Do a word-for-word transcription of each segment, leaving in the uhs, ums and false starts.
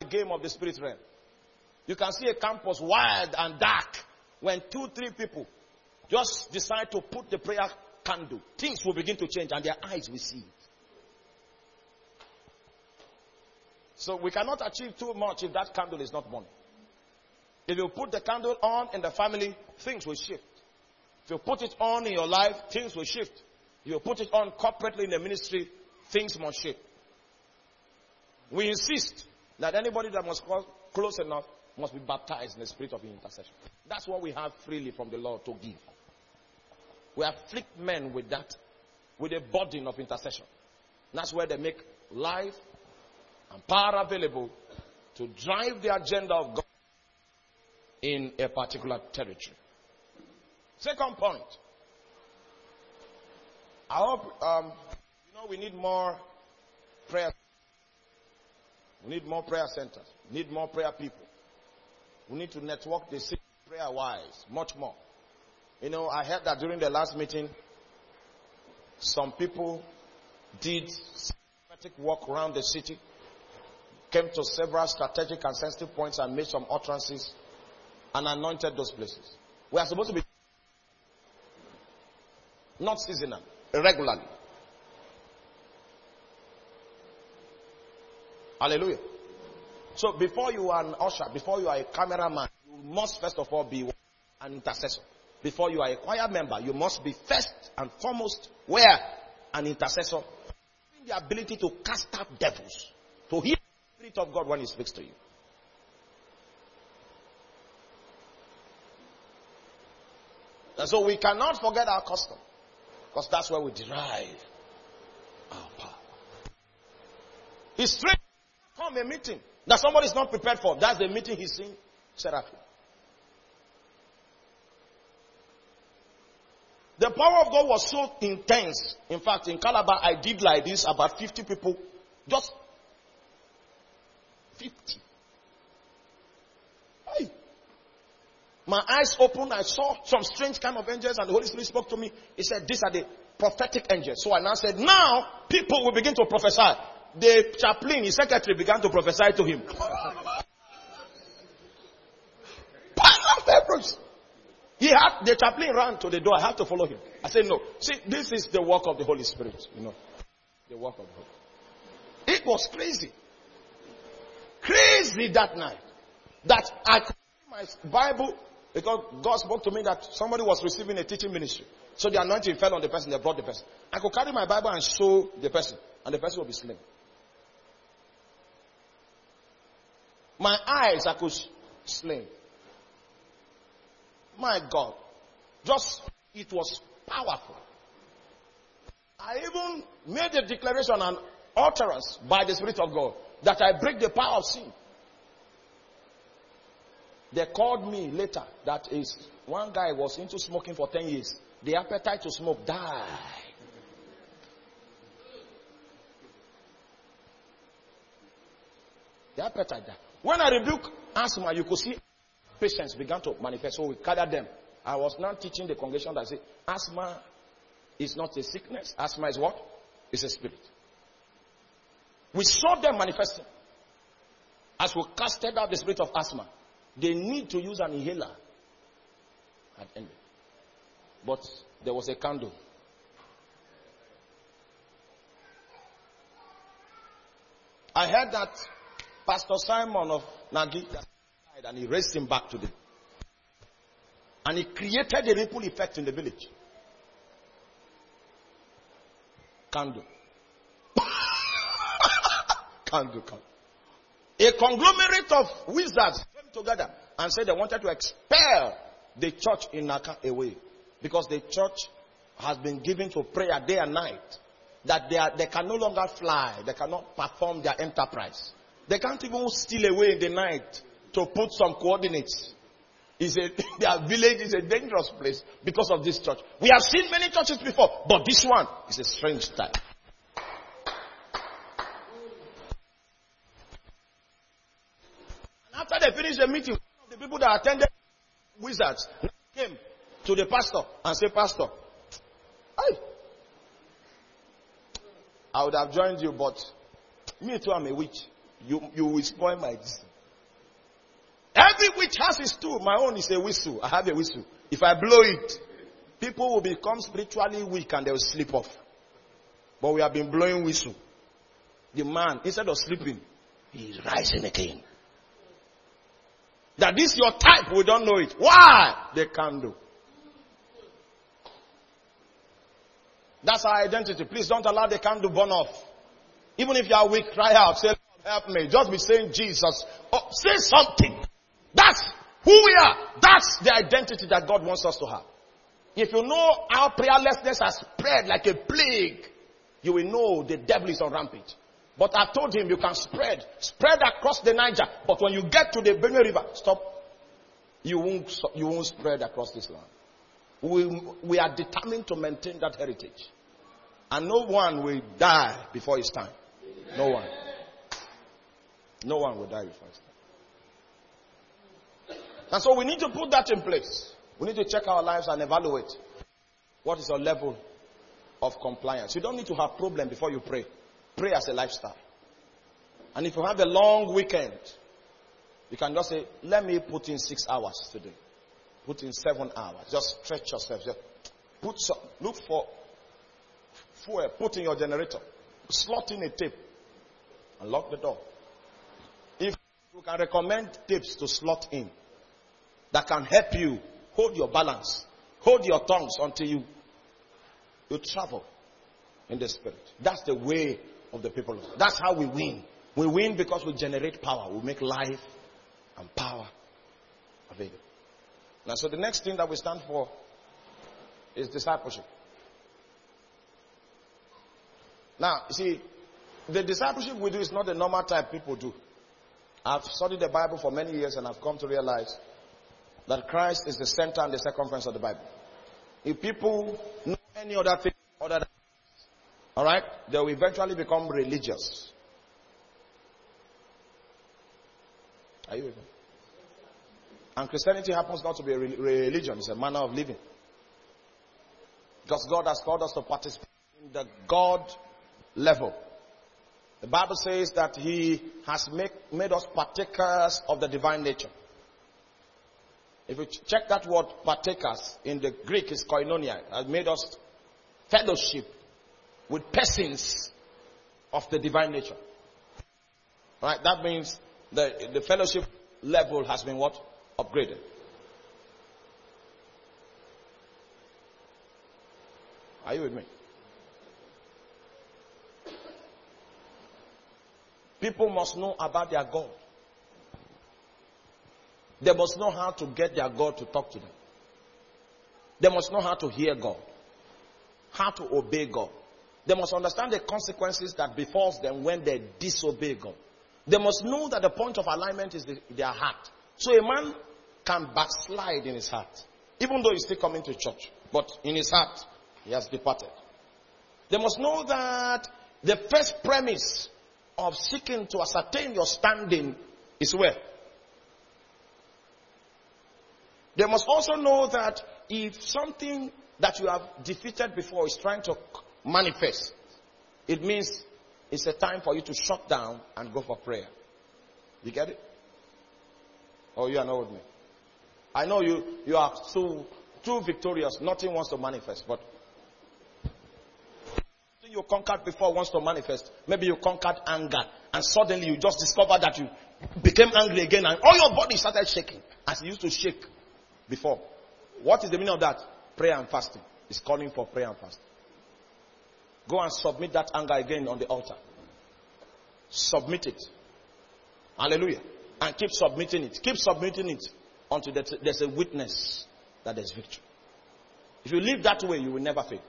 game of the spirit realm. You can see a campus wild and dark when two, three people just decide to put the prayer candle. Things will begin to change and their eyes will see it. So we cannot achieve too much if that candle is not burning. If you put the candle on in the family, things will shift. If you put it on in your life, things will shift. If you put it on corporately in the ministry, things must shift. We insist that anybody that must come close enough must be baptized in the spirit of intercession. That's what we have freely from the Lord to give. We afflict men with that, with a burden of intercession. That's where they make life and power available to drive the agenda of God in a particular territory. Second point. I hope, um, you know, we need more prayer. We need more prayer centers. We need more prayer people. We need to network the city prayer-wise, much more. You know, I heard that during the last meeting, some people did systematic work around the city, came to several strategic and sensitive points and made some utterances and anointed those places. We are supposed to be not seasonal, regularly. Hallelujah. So before you are an usher, before you are a cameraman, you must first of all be an intercessor. Before you are a choir member, you must be first and foremost where? An intercessor. Having the ability to cast out devils, to hear the Spirit of God when He speaks to you. And so we cannot forget our custom, because that's where we derive our power. It's strange. Come a meeting that somebody is not prepared for. That's the meeting he's seeing seraphim. The power of God was so intense. In fact, in Calabar, I did like this, about fifty people. Just fifty. Hey. My eyes opened. I saw some strange kind of angels, and the Holy Spirit spoke to me. He said, these are the prophetic angels. So I now said, now people will begin to prophesy. The chaplain, his secretary, began to prophesy to him. He had, the chaplain ran to the door. I had to follow him. I said, no. See, this is the work of the Holy Spirit. You know, the work of the Holy Spirit. It was crazy. Crazy that night. That I could read my Bible, because God spoke to me that somebody was receiving a teaching ministry. So the anointing fell on the person. They brought the person. I could carry my Bible and show the person, and the person will be slain. My eyes, I could slay. My God. Just, it was powerful. I even made a declaration and utterance by the Spirit of God that I break the power of sin. They called me later. That is, one guy was into smoking for ten years. The appetite to smoke died. The appetite died. When I rebuke asthma, you could see patients began to manifest. So we gathered them. I was now teaching the congregation that say, asthma is not a sickness. Asthma is what? It's a spirit. We saw them manifesting. As we casted out the spirit of asthma, they need to use an inhaler. Had ended. But there was a candle. I heard that Pastor Simon of Nagi died and he raised him back to the. And he created a ripple effect in the village. Candle. Candle, candle. A conglomerate of wizards came together and said they wanted to expel the church in Naka away. Because the church has been given to prayer day and night. That they, are, they can no longer fly. They cannot perform their enterprise. They can't even steal away in the night to put some coordinates. It's a, their village is a dangerous place because of this church. We have seen many churches before, but this one is a strange type. And after they finished the meeting, one of the people that attended, wizards, came to the pastor and said, Pastor, I, I would have joined you, but me too, I'm a witch. You, you will spoil my destiny. Every witch has his tool. My own is a whistle. I have a whistle. If I blow it, people will become spiritually weak and they will sleep off. But we have been blowing whistle. The man, instead of sleeping, he is rising again. That this your type, we don't know it. Why? They can't do. That's our identity. Please don't allow the candle burn off. Even if you are weak, cry out. Say, Lord, help me. Just be saying Jesus. Oh, say something. That's who we are. That's the identity that God wants us to have. If you know our prayerlessness has spread like a plague, you will know the devil is on rampage. But I told him you can spread. Spread across the Niger. But when you get to the Benue River, stop. You won't, you won't spread across this land. We, we are determined to maintain that heritage. And no one will die before his time. No one. No one will die before his time. And so we need to put that in place. We need to check our lives and evaluate what is your level of compliance. You don't need to have problem before you pray. Pray as a lifestyle. And if you have a long weekend, you can just say, let me put in six hours today. Put in seven hours. Just stretch yourself. Just put some, look for fuel. Put in your generator. Slot in a tape. And lock the door. If you can recommend tapes to slot in that can help you hold your balance, hold your tongues until you, you travel in the spirit. That's the way of the people. That's how we win. We win because we generate power. We make life and power available. Now, so the next thing that we stand for is discipleship. Now, you see, the discipleship we do is not the normal type people do. I've studied the Bible for many years and I've come to realize that Christ is the center and the circumference of the Bible. If people know any other thing other than Christ, all right, they will eventually become religious. Are you with me? And Christianity happens not to be a religion. It's a manner of living. Because God has called us to participate in the God level. The Bible says that He has make, made us partakers of the divine nature. If you check that word partakers, in the Greek is koinonia. It has made us fellowship with persons of the divine nature. Right? That means the, the fellowship level has been what? Upgraded. Are you with me? People must know about their God. They must know how to get their God to talk to them. They must know how to hear God. How to obey God. They must understand the consequences that befalls them when they disobey God. They must know that the point of alignment is the, their heart. So a man can backslide in his heart, even though he's still coming to church. But in his heart, he has departed. They must know that the first premise of seeking to ascertain your standing is where? They must also know that if something that you have defeated before is trying to manifest, it means it's a time for you to shut down and go for prayer. You get it? Oh, you are not with me. I know you, you are so too victorious. Nothing wants to manifest, but you conquered before wants to manifest. Maybe you conquered anger, and suddenly you just discovered that you became angry again, and all your body started shaking as it used to shake before. What is the meaning of that? Prayer and fasting. It's calling for prayer and fasting. Go and submit that anger again on the altar. Submit it. Hallelujah. And keep submitting it. Keep submitting it until there's a witness that there's victory. If you live that way, you will never fail.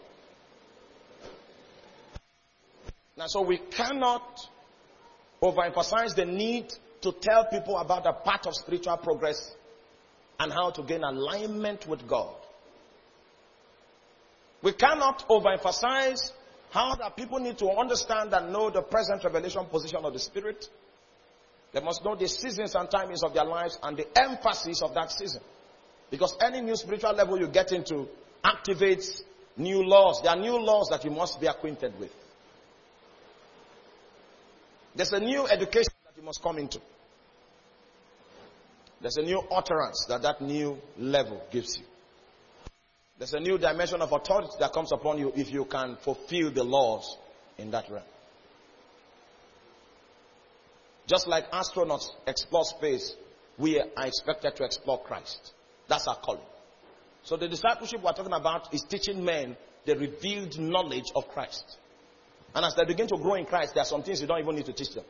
Now, so we cannot overemphasize the need to tell people about the path of spiritual progress and how to gain alignment with God. We cannot overemphasize how that people need to understand and know the present revelation position of the Spirit. They must know the seasons and timings of their lives and the emphasis of that season. Because any new spiritual level you get into activates new laws. There are new laws that you must be acquainted with. There's a new education that you must come into. There's a new utterance that that new level gives you. There's a new dimension of authority that comes upon you if you can fulfill the laws in that realm. Just like astronauts explore space, we are expected to explore Christ. That's our calling. So the discipleship we're talking about is teaching men the revealed knowledge of Christ. And as they begin to grow in Christ, there are some things you don't even need to teach them.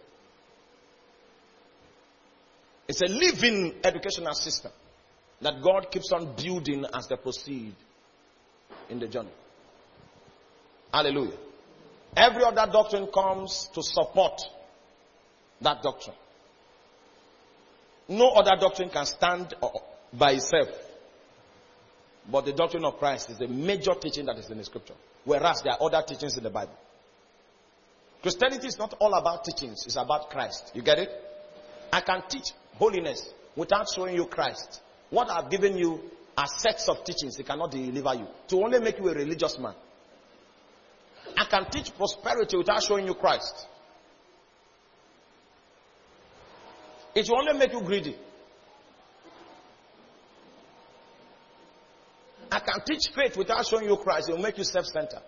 It's a living educational system that God keeps on building as they proceed in the journey. Hallelujah. Every other doctrine comes to support that doctrine. No other doctrine can stand by itself. But the doctrine of Christ is the major teaching that is in the scripture. Whereas there are other teachings in the Bible. Christianity is not all about teachings. It's about Christ. You get it? I can teach holiness without showing you Christ. What I've given you are sets of teachings. It cannot deliver you. To only make you a religious man. I can teach prosperity without showing you Christ. It will only make you greedy. I can teach faith without showing you Christ. It will make you self-centered.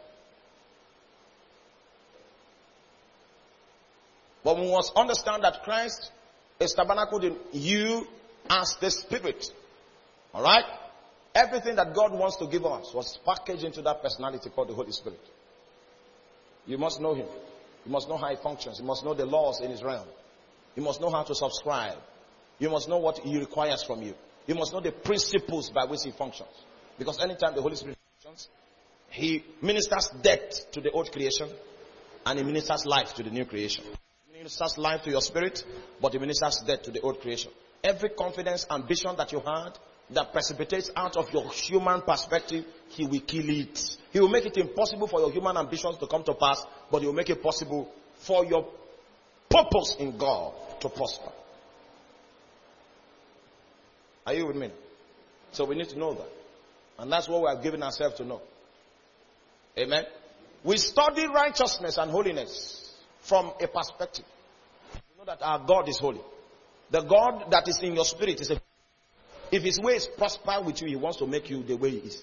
But we must understand that Christ is tabernacled in you as the Spirit. Alright? Everything that God wants to give us was packaged into that personality called the Holy Spirit. You must know Him. You must know how He functions. You must know the laws in His realm. You must know how to subscribe. You must know what He requires from you. You must know the principles by which He functions. Because anytime the Holy Spirit functions, He ministers death to the old creation and He ministers life to the new creation. He ministers life to your spirit, but He ministers death to the old creation. Every confidence, ambition that you had that precipitates out of your human perspective, He will kill it. He will make it impossible for your human ambitions to come to pass, but He will make it possible for your purpose in God to prosper. Are you with me? So we need to know that. And that's what we have given ourselves to know. Amen. We study righteousness and holiness from a perspective. You know that our God is holy. The God that is in your spirit is a... If His ways prosper with you, He wants to make you the way He is.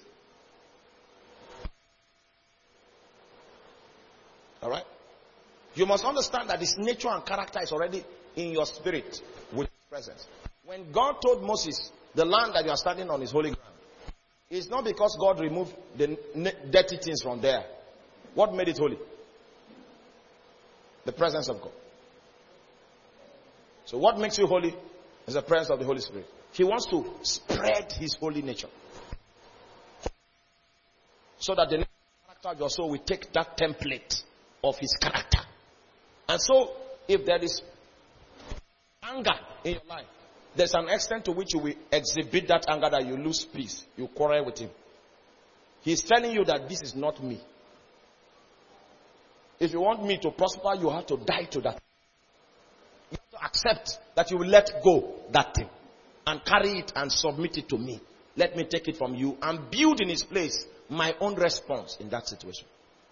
Alright? You must understand that His nature and character is already in your spirit with His presence. When God told Moses, the land that you are standing on is holy ground, it's not because God removed the dirty things from there. What made it holy? The presence of God. So what makes you holy is the presence of the Holy Spirit. He wants to spread His holy nature. So that the character of your soul will take that template of His character. And so, if there is anger in your life, there's an extent to which you will exhibit that anger that you lose peace. You quarrel with Him. He's telling you that this is not me. If you want me to prosper, you have to die to that. You have to accept that you will let go that thing. And carry it and submit it to me. Let me take it from you and build in its place my own response in that situation.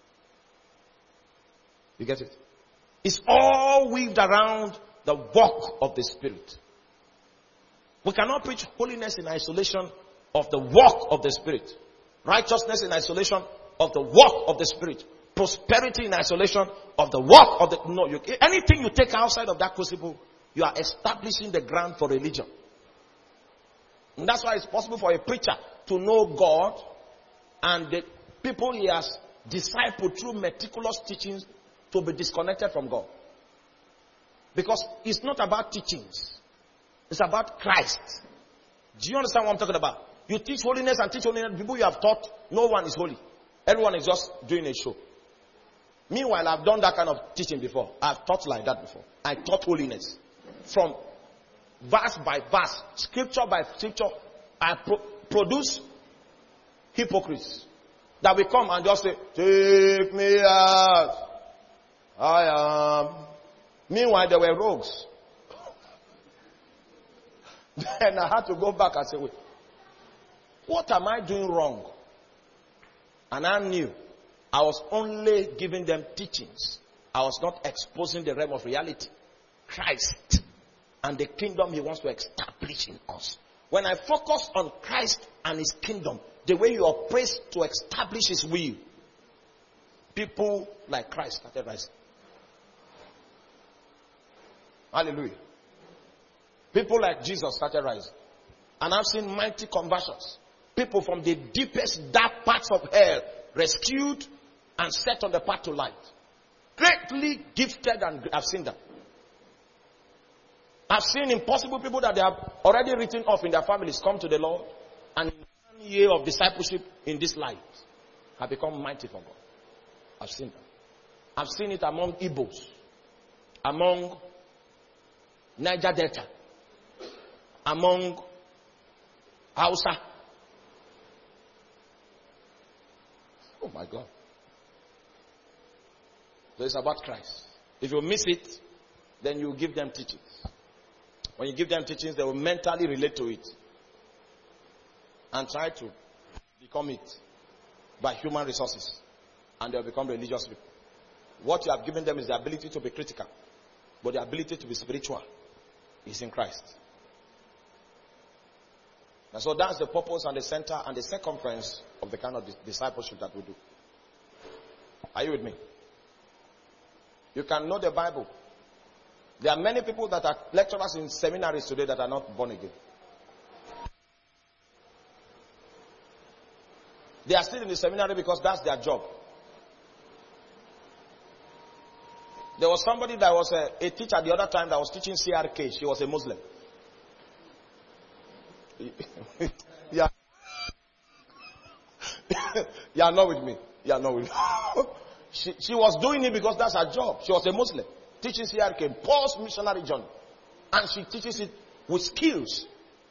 You get it? It's all weaved around the work of the Spirit. We cannot preach holiness in isolation of the work of the Spirit. Righteousness in isolation of the work of the Spirit. Prosperity in isolation of the work of the... No, you, anything you take outside of that crucible, you are establishing the ground for religion. And that's why it's possible for a preacher to know God and the people he has discipled through meticulous teachings to be disconnected from God. Because it's not about teachings. It's about Christ. Do you understand what I'm talking about? You teach holiness and teach holiness. People you have taught, no one is holy. Everyone is just doing a show. Meanwhile, I've done that kind of teaching before. I've taught like that before. I taught holiness. From verse by verse, scripture by scripture, I pro- produce hypocrites that will come and just say, take me out. I am. Meanwhile, there were rogues. Then I had to go back and say, wait, what am I doing wrong? And I knew I was only giving them teachings. I was not exposing the realm of reality. Christ and the kingdom he wants to establish in us. When I focus on Christ and his kingdom, the way he operates to establish his will, people like Christ started rising. Hallelujah. People like Jesus started rising. And I've seen mighty conversions. People from the deepest dark parts of hell rescued and set on the path to light. Greatly gifted, and I've seen that. I've seen impossible people that they have already written off in their families come to the Lord, and in one year of discipleship in this life have become mighty for God. I've seen that. I've seen it among Igbos, among Niger Delta, among Hausa. Oh my God. So it's about Christ. If you miss it, then you give them teachings. When you give them teachings, they will mentally relate to it and try to become it by human resources, and they will become religious people. What you have given them is the ability to be critical, but the ability to be spiritual is in Christ. And so that's the purpose and the center and the circumference of the kind of discipleship that we do. Are you with me? You can know the Bible. There are many people that are lecturers in seminaries today that are not born again. They are still in the seminary because that's their job. There was somebody that was a, a teacher the other time that was teaching C R K. She was a Muslim. Yeah. You are not with me. You are not with me. she, she was doing it because that's her job. She was a Muslim. Teaching C R K, post missionary journey. And she teaches it with skills.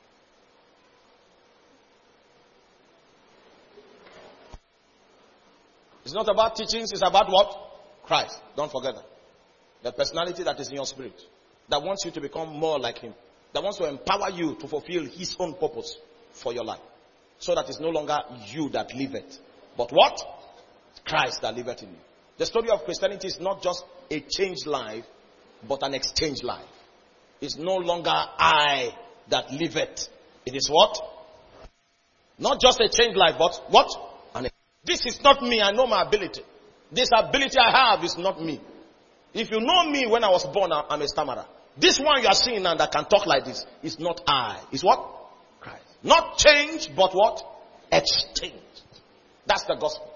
It's not about teachings, it's about what? Christ. Don't forget that. The personality that is in your spirit. That wants you to become more like him. That wants to empower you to fulfill his own purpose for your life. So that it's no longer you that liveth. But what? Christ that liveth in you. The story of Christianity is not just a changed life, but an exchanged life. It's no longer I that liveth. It is what? Not just a changed life, but what? And this is not me. I know my ability. This ability I have is not me. If you know me when I was born, I'm a stammerer. This one you are seeing now that can talk like this is not I. It's what? Christ. Not changed, but what? Exchanged. That's the gospel.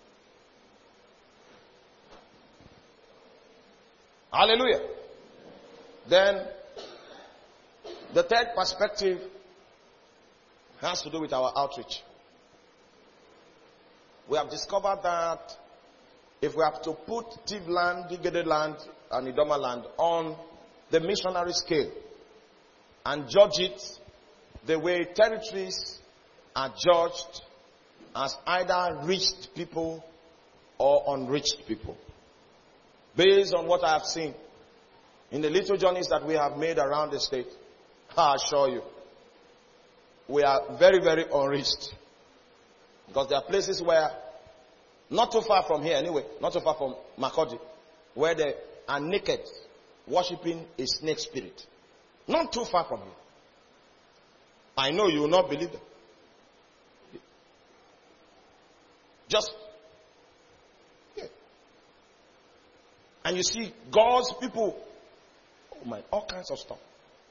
Hallelujah. Then, the third perspective has to do with our outreach. We have discovered that if we have to put Tiv land, Igede land, and Idoma land on the missionary scale and judge it the way territories are judged as either reached people or unreached people. Based on what I have seen in the little journeys that we have made around the state, I assure you, we are very, very unreached. Because there are places where, not too far from here anyway, not too far from Makurdi, where they are naked, worshipping a snake spirit. Not too far from here. I know you will not believe them. Just, yeah. And you see God's people, oh my, all kinds of stuff.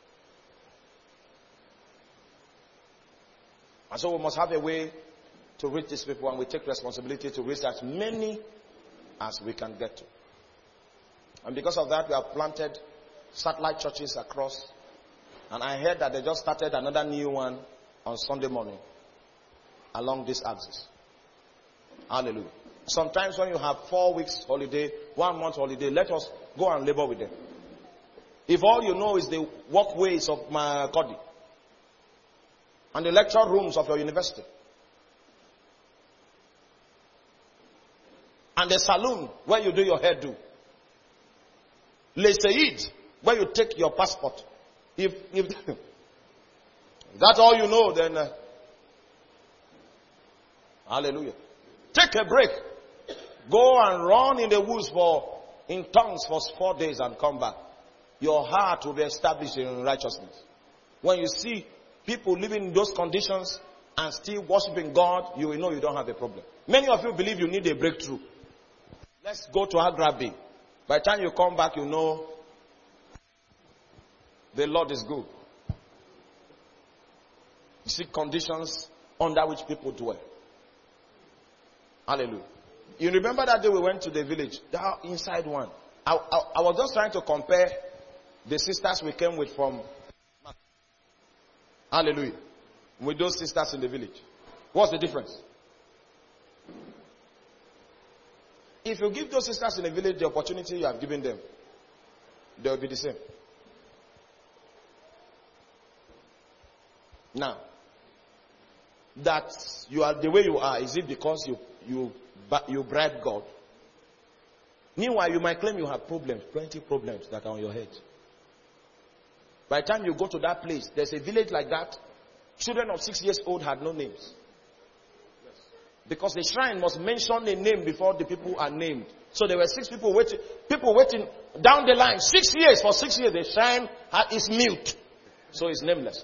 And so we must have a way to reach these people, and we take responsibility to reach as many as we can get to. And because of that, we have planted satellite churches across. And I heard that they just started another new one on Sunday morning along this axis. Hallelujah. Sometimes when you have four weeks holiday, one month holiday, let us go and labor with them. If all you know is the walkways of Makurdi and the lecture rooms of your university and the saloon where you do your hairdo, Le Said, where you take your passport. If, if that's all you know, then uh, hallelujah. Take a break. Go and run in the woods for in tongues for four days and come back. your heart will be established in righteousness. When you see people living in those conditions and still worshiping God, you will know you don't have a problem. Many of you believe you need a breakthrough. Let's go to Agrabi. By the time you come back, you know the Lord is good. You see conditions under which people dwell. Hallelujah. You remember that day we went to the village? That inside one. I, I, I was just trying to compare the sisters we came with from. Hallelujah. With those sisters in the village. What's the difference? If you give those sisters in the village the opportunity you have given them, they will be the same. Now, that you are the way you are, is it because you you you bribe God? Meanwhile, you might claim you have problems, plenty problems that are on your head. By the time you go to that place, there's a village like that. Children of six years old had no names. Because the shrine must mention a name before the people are named. So there were six people waiting, people waiting down the line. Six years, for six years, the shrine is mute. So it's nameless.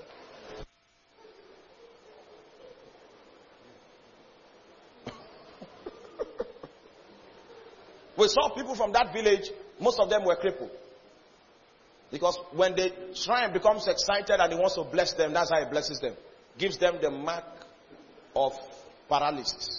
We saw people from that village, most of them were crippled. Because when the shrine becomes excited and he wants to bless them, that's how he blesses them. Gives them the mark of paralysis.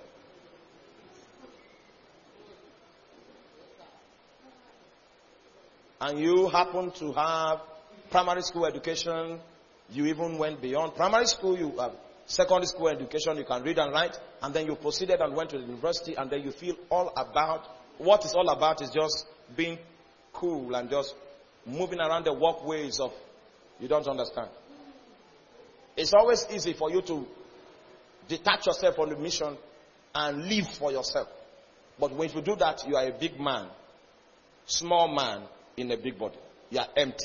And you happen to have primary school education, you even went beyond primary school, you have secondary school education, you can read and write, and then you proceeded and went to the university, and then you feel all about, what it's all about is just being cool and just moving around the walkways of, you don't understand. It's always easy for you to detach yourself from the mission and live for yourself. But when you do that, you are a big man, small man in a big body. You are empty.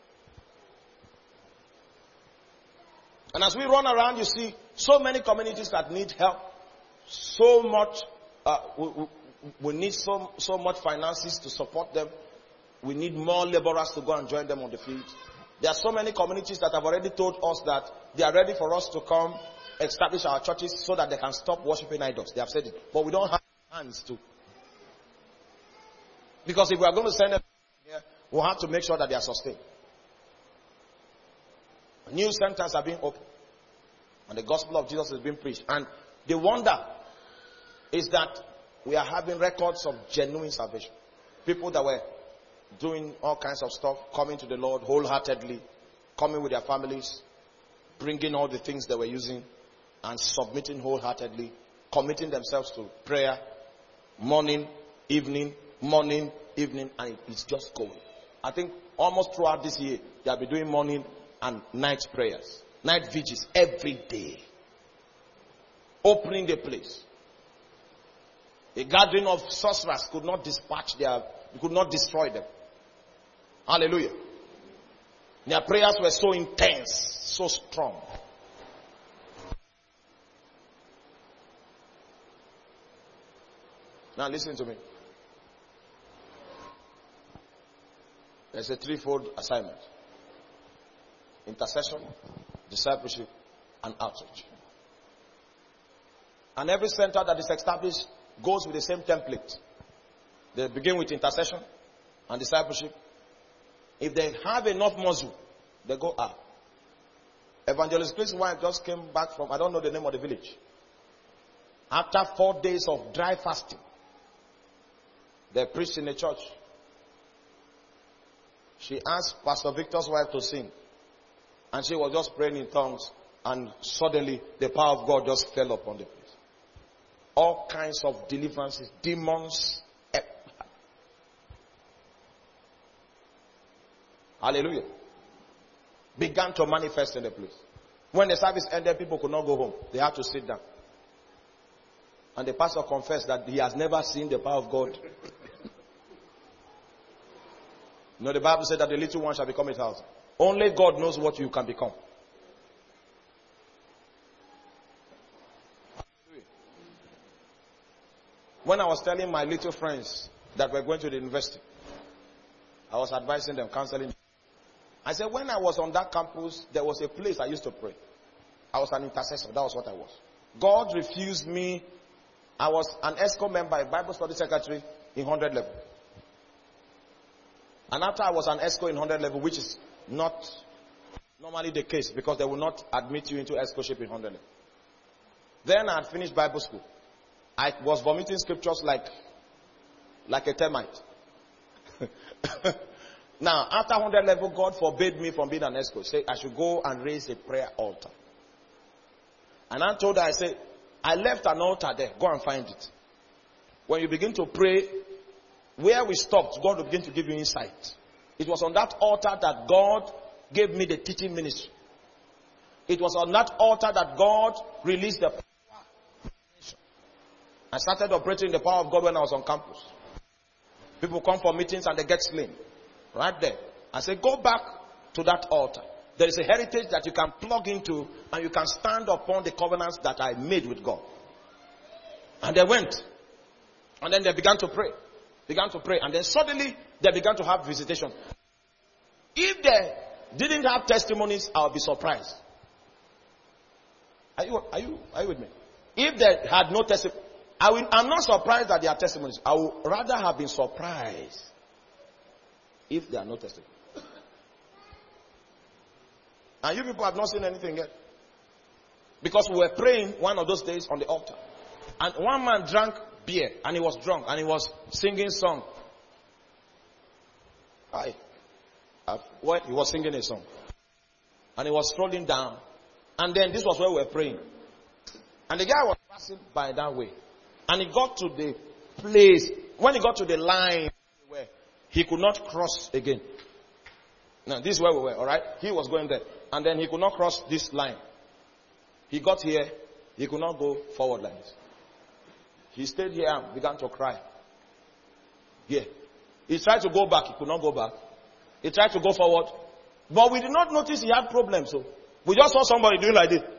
And as we run around, you see so many communities that need help. So much, uh, we, we, we need so, so much finances to support them. We need more laborers to go and join them on the field. There are so many communities that have already told us that they are ready for us to come establish our churches so that they can stop worshiping idols. They have said it. But we don't have hands to. Because if we are going to send them here, we'll have to make sure that they are sustained. New centers are being opened. And the gospel of Jesus is being preached. And the wonder is that we are having records of genuine salvation. People that were doing all kinds of stuff, coming to the Lord wholeheartedly, coming with their families, bringing all the things they were using, and submitting wholeheartedly, committing themselves to prayer, morning, evening, morning, evening, and it's just going. I think almost throughout this year, they'll be doing morning and night prayers, night vigils every day, opening the place. A gathering of sorcerers could not dispatch their, could not destroy them. Hallelujah. Their prayers were so intense, so strong. Now listen to me. There's a threefold assignment. Intercession, discipleship, and outreach. And every center that is established goes with the same template. They begin with intercession and discipleship. If they have enough muscle, they go up. Evangelist Chris' wife just came back from, I don't know the name of the village. After four days of dry fasting, they preached in the church. She asked Pastor Victor's wife to sing. And she was just praying in tongues. And suddenly the power of God just fell upon the place. All kinds of deliverances, demons. Hallelujah. Began to manifest in the place. When the service ended, people could not go home. They had to sit down. And the pastor confessed that he has never seen the power of God. You know, the Bible said that the little one shall become a thousand. Only God knows what you can become. When I was telling my little friends that we're going to the university, I was advising them, counseling. I said, when I was on that campus, there was a place I used to pray. I was an intercessor. That was what I was. God refused me. I was an ESCO member, a Bible study secretary in one hundred level. And after I was an ESCO in one hundred level, which is not normally the case because they will not admit you into ESCOship in one hundred level. Then I had finished Bible school. I was vomiting scriptures like, like a termite. Now, after one hundred level, God forbade me from being an ESCO. Say, I should go and raise a prayer altar. And I told her, I said, I left an altar there. Go and find it. When you begin to pray, where we stopped, God will begin to give you insight. It was on that altar that God gave me the teaching ministry. It was on that altar that God released the power. I started operating the power of God when I was on campus. People come for meetings and they get slain. Right there. I said, go back to that altar. There is a heritage that you can plug into and you can stand upon the covenants that I made with God. And they went. And then they began to pray. Began to pray. And then suddenly they began to have visitation. If they didn't have testimonies, I would be surprised. Are you, are you, are you with me? If they had no testimony, I will, I'm not surprised that they are testimonies. I would rather have been surprised if there are no testimonies. And you people have not seen anything yet. Because we were praying one of those days on the altar. And one man drank beer and he was drunk and he was singing song. Hi. Well, he was singing a song. And he was strolling down. And then this was where we were praying. And the guy was passing by that way. And he got to the place. When he got to the line where he could not cross again. Now this is where we were, alright? He was going there. And then he could not cross this line. He got here. He could not go forward like this. He stayed here and began to cry. Here. He tried to go back. He could not go back. He tried to go forward. But we did not notice he had problems. So we just saw somebody doing like this.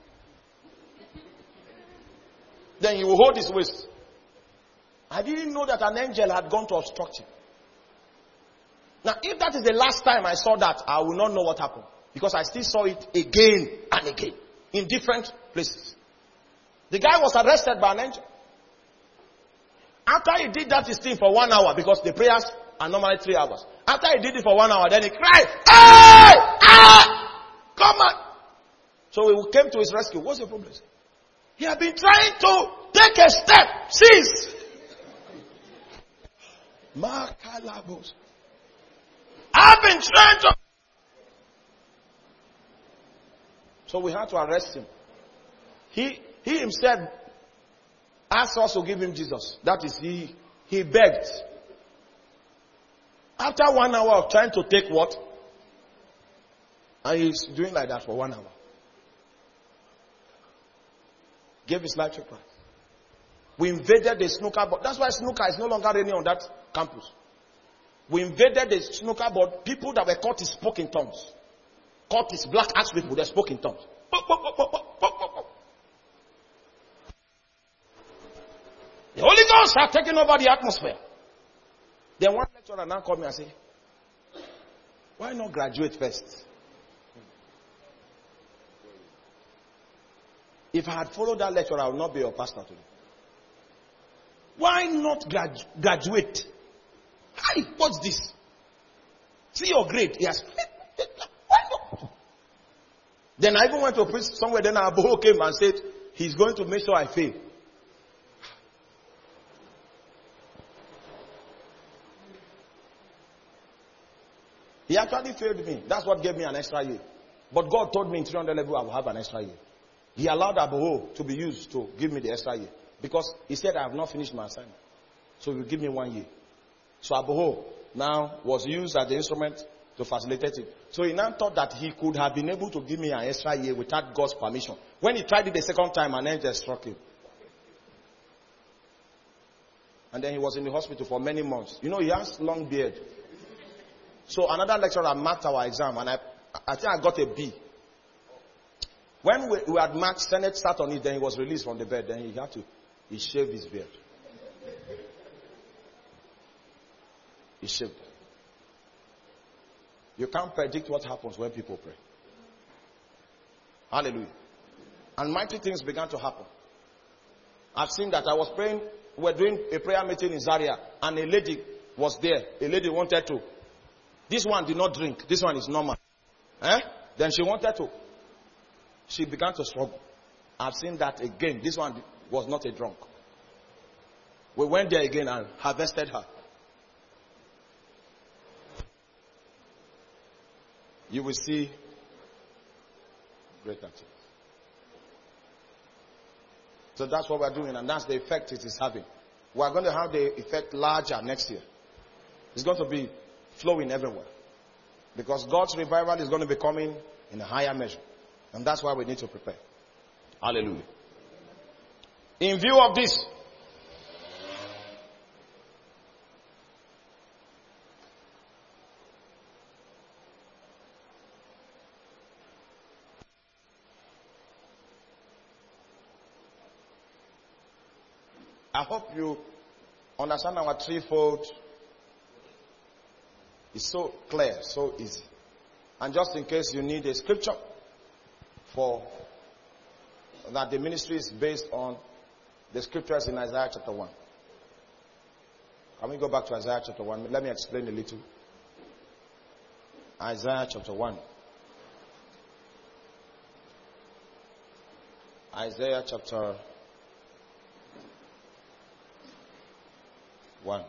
Then he will hold his waist. I didn't know that an angel had gone to obstruct him. Now, if that is the last time I saw that, I will not know what happened. Because I still saw it again and again. In different places. The guy was arrested by an angel. After he did that his thing for one hour, because the prayers are normally three hours. After he did it for one hour, then he cried, "Hey! Ah! Come on!" So we came to his rescue. What's your problem? He had been trying to take a step since. Makalabos. I've been trying to. So we had to arrest him. He he himself asked us to give him Jesus. That is, he he begged. After one hour of trying to take what? And he's doing like that for one hour. Gave his life to Christ. We invaded the snooker board. That's why snooker is no longer raining on that campus. We invaded the snooker board. People that were caught spoke in tongues. Caught is black axe people that spoke in tongues. The Holy Ghost have taken over the atmosphere. Then one lecturer now called me and said, "Why not graduate first?" If I had followed that lecturer, I would not be your pastor today. Why not grad- graduate? Hi, what's this? See your grade. Yes. Why not? Then I even went to preach somewhere. Then Abu came and said, he's going to make sure I fail. He actually failed me. That's what gave me an extra year. But God told me in three hundred level I will have an extra year. He allowed Abu to be used to give me the extra year. Because he said I have not finished my assignment. So he will give me one year. So Abu now was used as the instrument to facilitate it. So he now thought that he could have been able to give me an extra year without God's permission. When he tried it the second time, an angel struck him. And then he was in the hospital for many months. You know, he has long beard. So another lecturer marked our exam, and I, I think I got a B. When we, we had marked, Senate sat on it, then he was released from the bed. Then he had to, he shaved his beard. He shaved. You can't predict what happens when people pray. Hallelujah. And mighty things began to happen. I've seen that. I was praying, we were doing a prayer meeting in Zaria, and a lady was there. A lady wanted to. This one did not drink. This one is normal. Eh? Then she wanted to. She began to struggle. I've seen that again. This one was not a drunk. We went there again and harvested her. You will see greater things. So that's what we're doing, and that's the effect it is having. We're going to have the effect larger next year. It's going to be flowing everywhere. Because God's revival is going to be coming in a higher measure. And that's why we need to prepare. Hallelujah. In view of this, I hope you understand our threefold. It's so clear, so easy. And just in case you need a scripture for that, the ministry is based on the scriptures in Isaiah chapter one. Can we go back to Isaiah chapter one? Let me explain a little. Isaiah chapter one. Isaiah chapter one.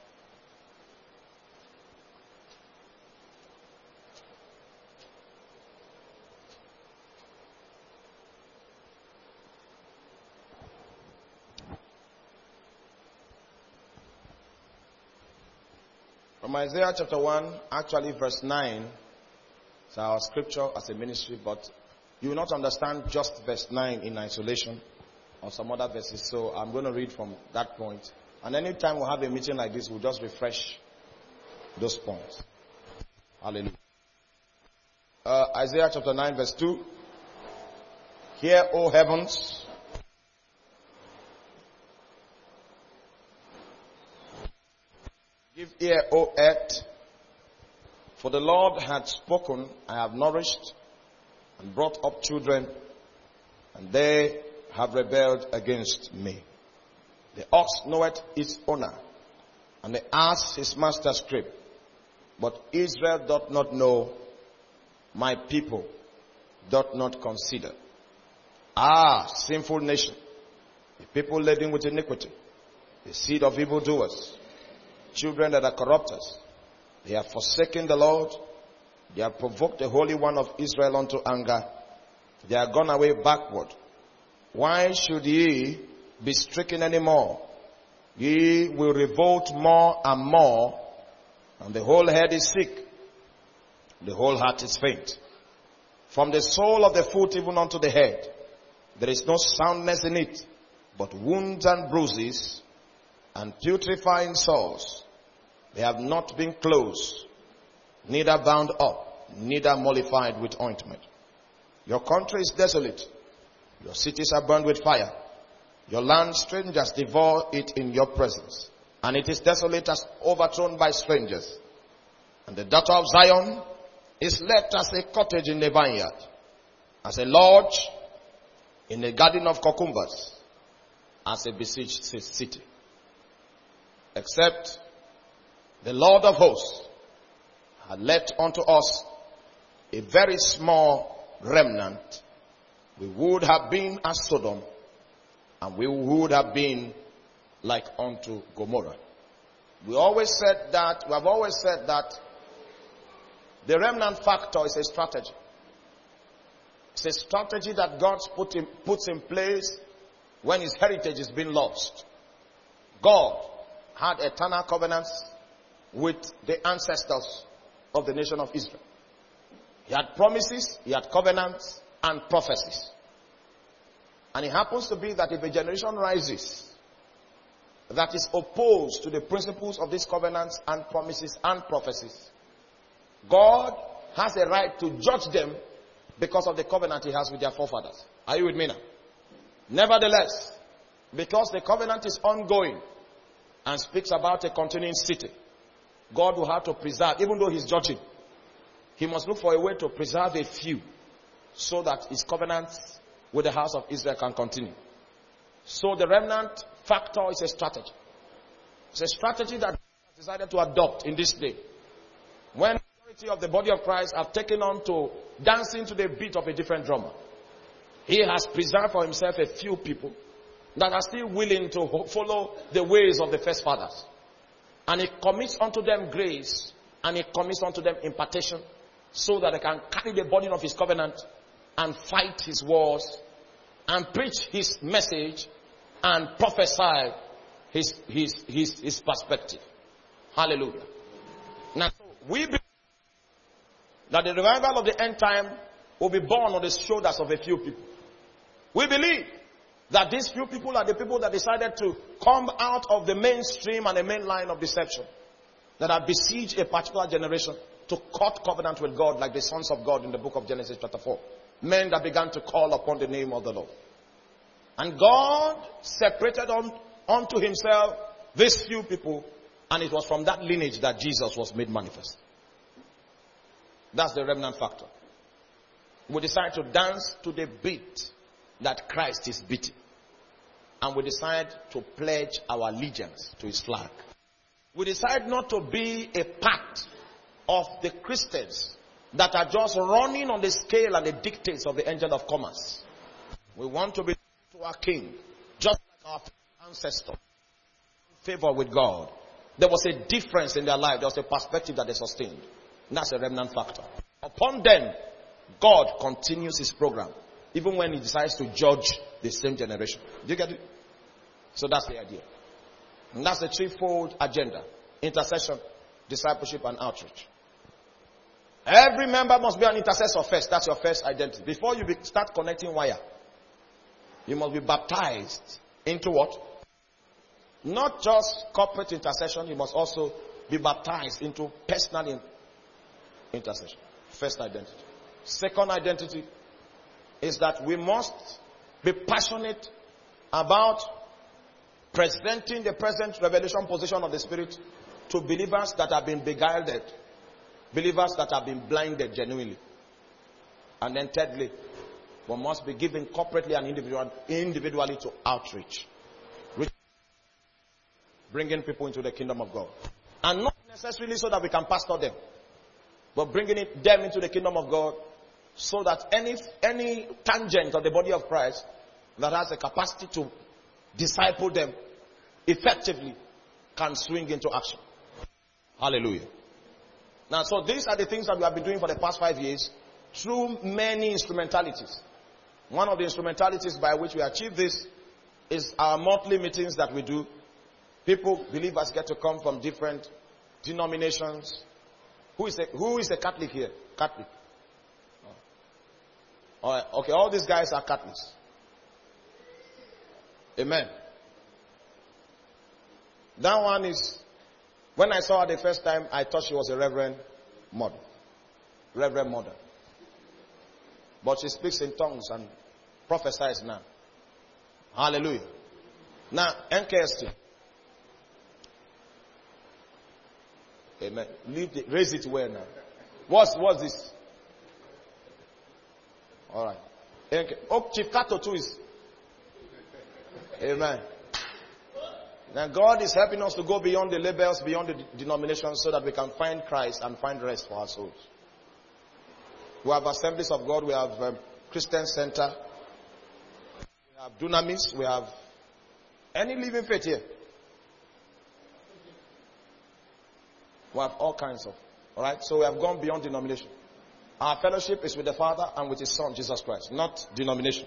From Isaiah chapter one, actually verse nine, is our scripture as a ministry, but you will not understand just verse nine in isolation or some other verses. So I'm going to read from that point. And anytime we have a meeting like this, we'll just refresh those points. Hallelujah. Uh, Isaiah chapter nine verse two. Hear, O heavens, give ear, O earth, for the Lord hath spoken. I have nourished and brought up children, and they have rebelled against me. The ox knoweth its owner, and the ass his master's crib. But Israel doth not know, my people doth not consider. Ah, sinful nation, a people laden with iniquity, the seed of evildoers, children that are corrupters. They have forsaken the Lord. They have provoked the Holy One of Israel unto anger. They are gone away backward. Why should ye be stricken anymore? Ye will revolt more and more, and the whole head is sick, the whole heart is faint. From the sole of the foot even unto the head, there is no soundness in it, but wounds and bruises, and putrefying sores. They have not been closed, neither bound up, neither mollified with ointment. Your country is desolate. Your cities are burned with fire. Your land strangers devour it in your presence. And it is desolate as overthrown by strangers. And the daughter of Zion is left as a cottage in the vineyard, as a lodge in a garden of cucumbers, as a besieged city. Except the Lord of hosts had left unto us a very small remnant, we would have been as Sodom, and we would have been like unto Gomorrah. We always said that, we have always said that the remnant factor is a strategy. It's a strategy that God put in, puts in place when his heritage is being lost. God had eternal covenants with the ancestors of the nation of Israel. He had promises, he had covenants and prophecies. And it happens to be that if a generation rises that is opposed to the principles of these covenants and promises and prophecies, God has a right to judge them because of the covenant he has with their forefathers. Are you with me now? Nevertheless, because the covenant is ongoing and speaks about a continuing city, God will have to preserve, even though he's judging, he must look for a way to preserve a few so that his covenant with the house of Israel can continue. So the remnant factor is a strategy. It's a strategy that God has decided to adopt in this day. When the majority of the body of Christ have taken on to dancing to the beat of a different drummer, he has preserved for himself a few people that are still willing to follow the ways of the first fathers. And he commits unto them grace, and he commits unto them impartation, so that they can carry the burden of his covenant and fight his wars and preach his message and prophesy his, his, his, his perspective. Hallelujah. Now, so we believe that the revival of the end time will be born on the shoulders of a few people. We believe that these few people are the people that decided to come out of the mainstream and the main line of deception, that have besieged a particular generation to cut covenant with God like the sons of God in the book of Genesis chapter four. Men that began to call upon the name of the Lord. And God separated on, unto himself these few people, and it was from that lineage that Jesus was made manifest. That's the remnant factor. We decide to dance to the beat that Christ is beating. And we decide to pledge our allegiance to his flag. We decide not to be a part of the Christians that are just running on the scale and the dictates of the angel of commerce. We want to be to our King, just like our ancestors, in favor with God. There was a difference in their life. There was a perspective that they sustained. And that's a remnant factor. Upon them, God continues his program, even when he decides to judge the same generation. Do you get it? So that's the idea. And that's the threefold agenda: intercession, discipleship, and outreach. Every member must be an intercessor first. That's your first identity. Before you be, start connecting wire, you must be baptized into what? Not just corporate intercession. You must also be baptized into personal in, intercession. First identity. Second identity is that we must be passionate about presenting the present revelation position of the Spirit to believers that have been beguiled, believers that have been blinded genuinely. And then thirdly, we must be given corporately and individual, individually to outreach, bringing people into the kingdom of God. And not necessarily so that we can pastor them, but bringing it, them into the kingdom of God so that any, any tangent of the body of Christ that has a capacity to disciple them effectively can swing into action. Hallelujah. Now, so these are the things that we have been doing for the past five years through many instrumentalities. One of the instrumentalities by which we achieve this is our monthly meetings that we do. People, believers, get to come from different denominations. Who is a, who is a Catholic here? Catholic. Oh. All right. Okay, all these guys are Catholics. Amen. That one is, when I saw her the first time, I thought she was a Reverend Mother. Reverend Mother. But she speaks in tongues and prophesies now. Hallelujah. Now, N K S T. Amen. Leave the, raise it well now. What's, what's this? Alright. Oh, Chief Kato too is. Amen. Now God is helping us to go beyond the labels, beyond the denominations, so that we can find Christ and find rest for our souls. We have Assemblies of God, we have um, Christian Center, we have Dunamis, we have any living faith here. We have all kinds of. Alright, so we have gone beyond denomination. Our fellowship is with the Father and with his Son, Jesus Christ, not denomination.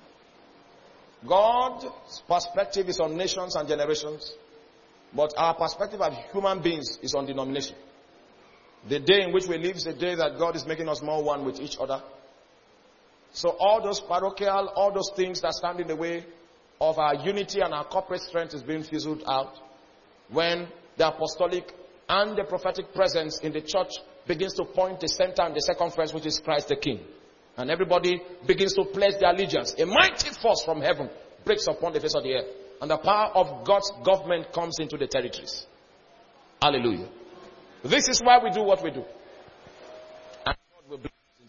God's perspective is on nations and generations, but our perspective as human beings is on denomination. The day in which we live is the day that God is making us more one with each other. So all those parochial, all those things that stand in the way of our unity and our corporate strength is being fizzled out when the apostolic and the prophetic presence in the church begins to point the center and the circumference, which is Christ the King. And everybody begins to pledge their allegiance. A mighty force from heaven breaks upon the face of the earth. And the power of God's government comes into the territories. Hallelujah. This is why we do what we do. And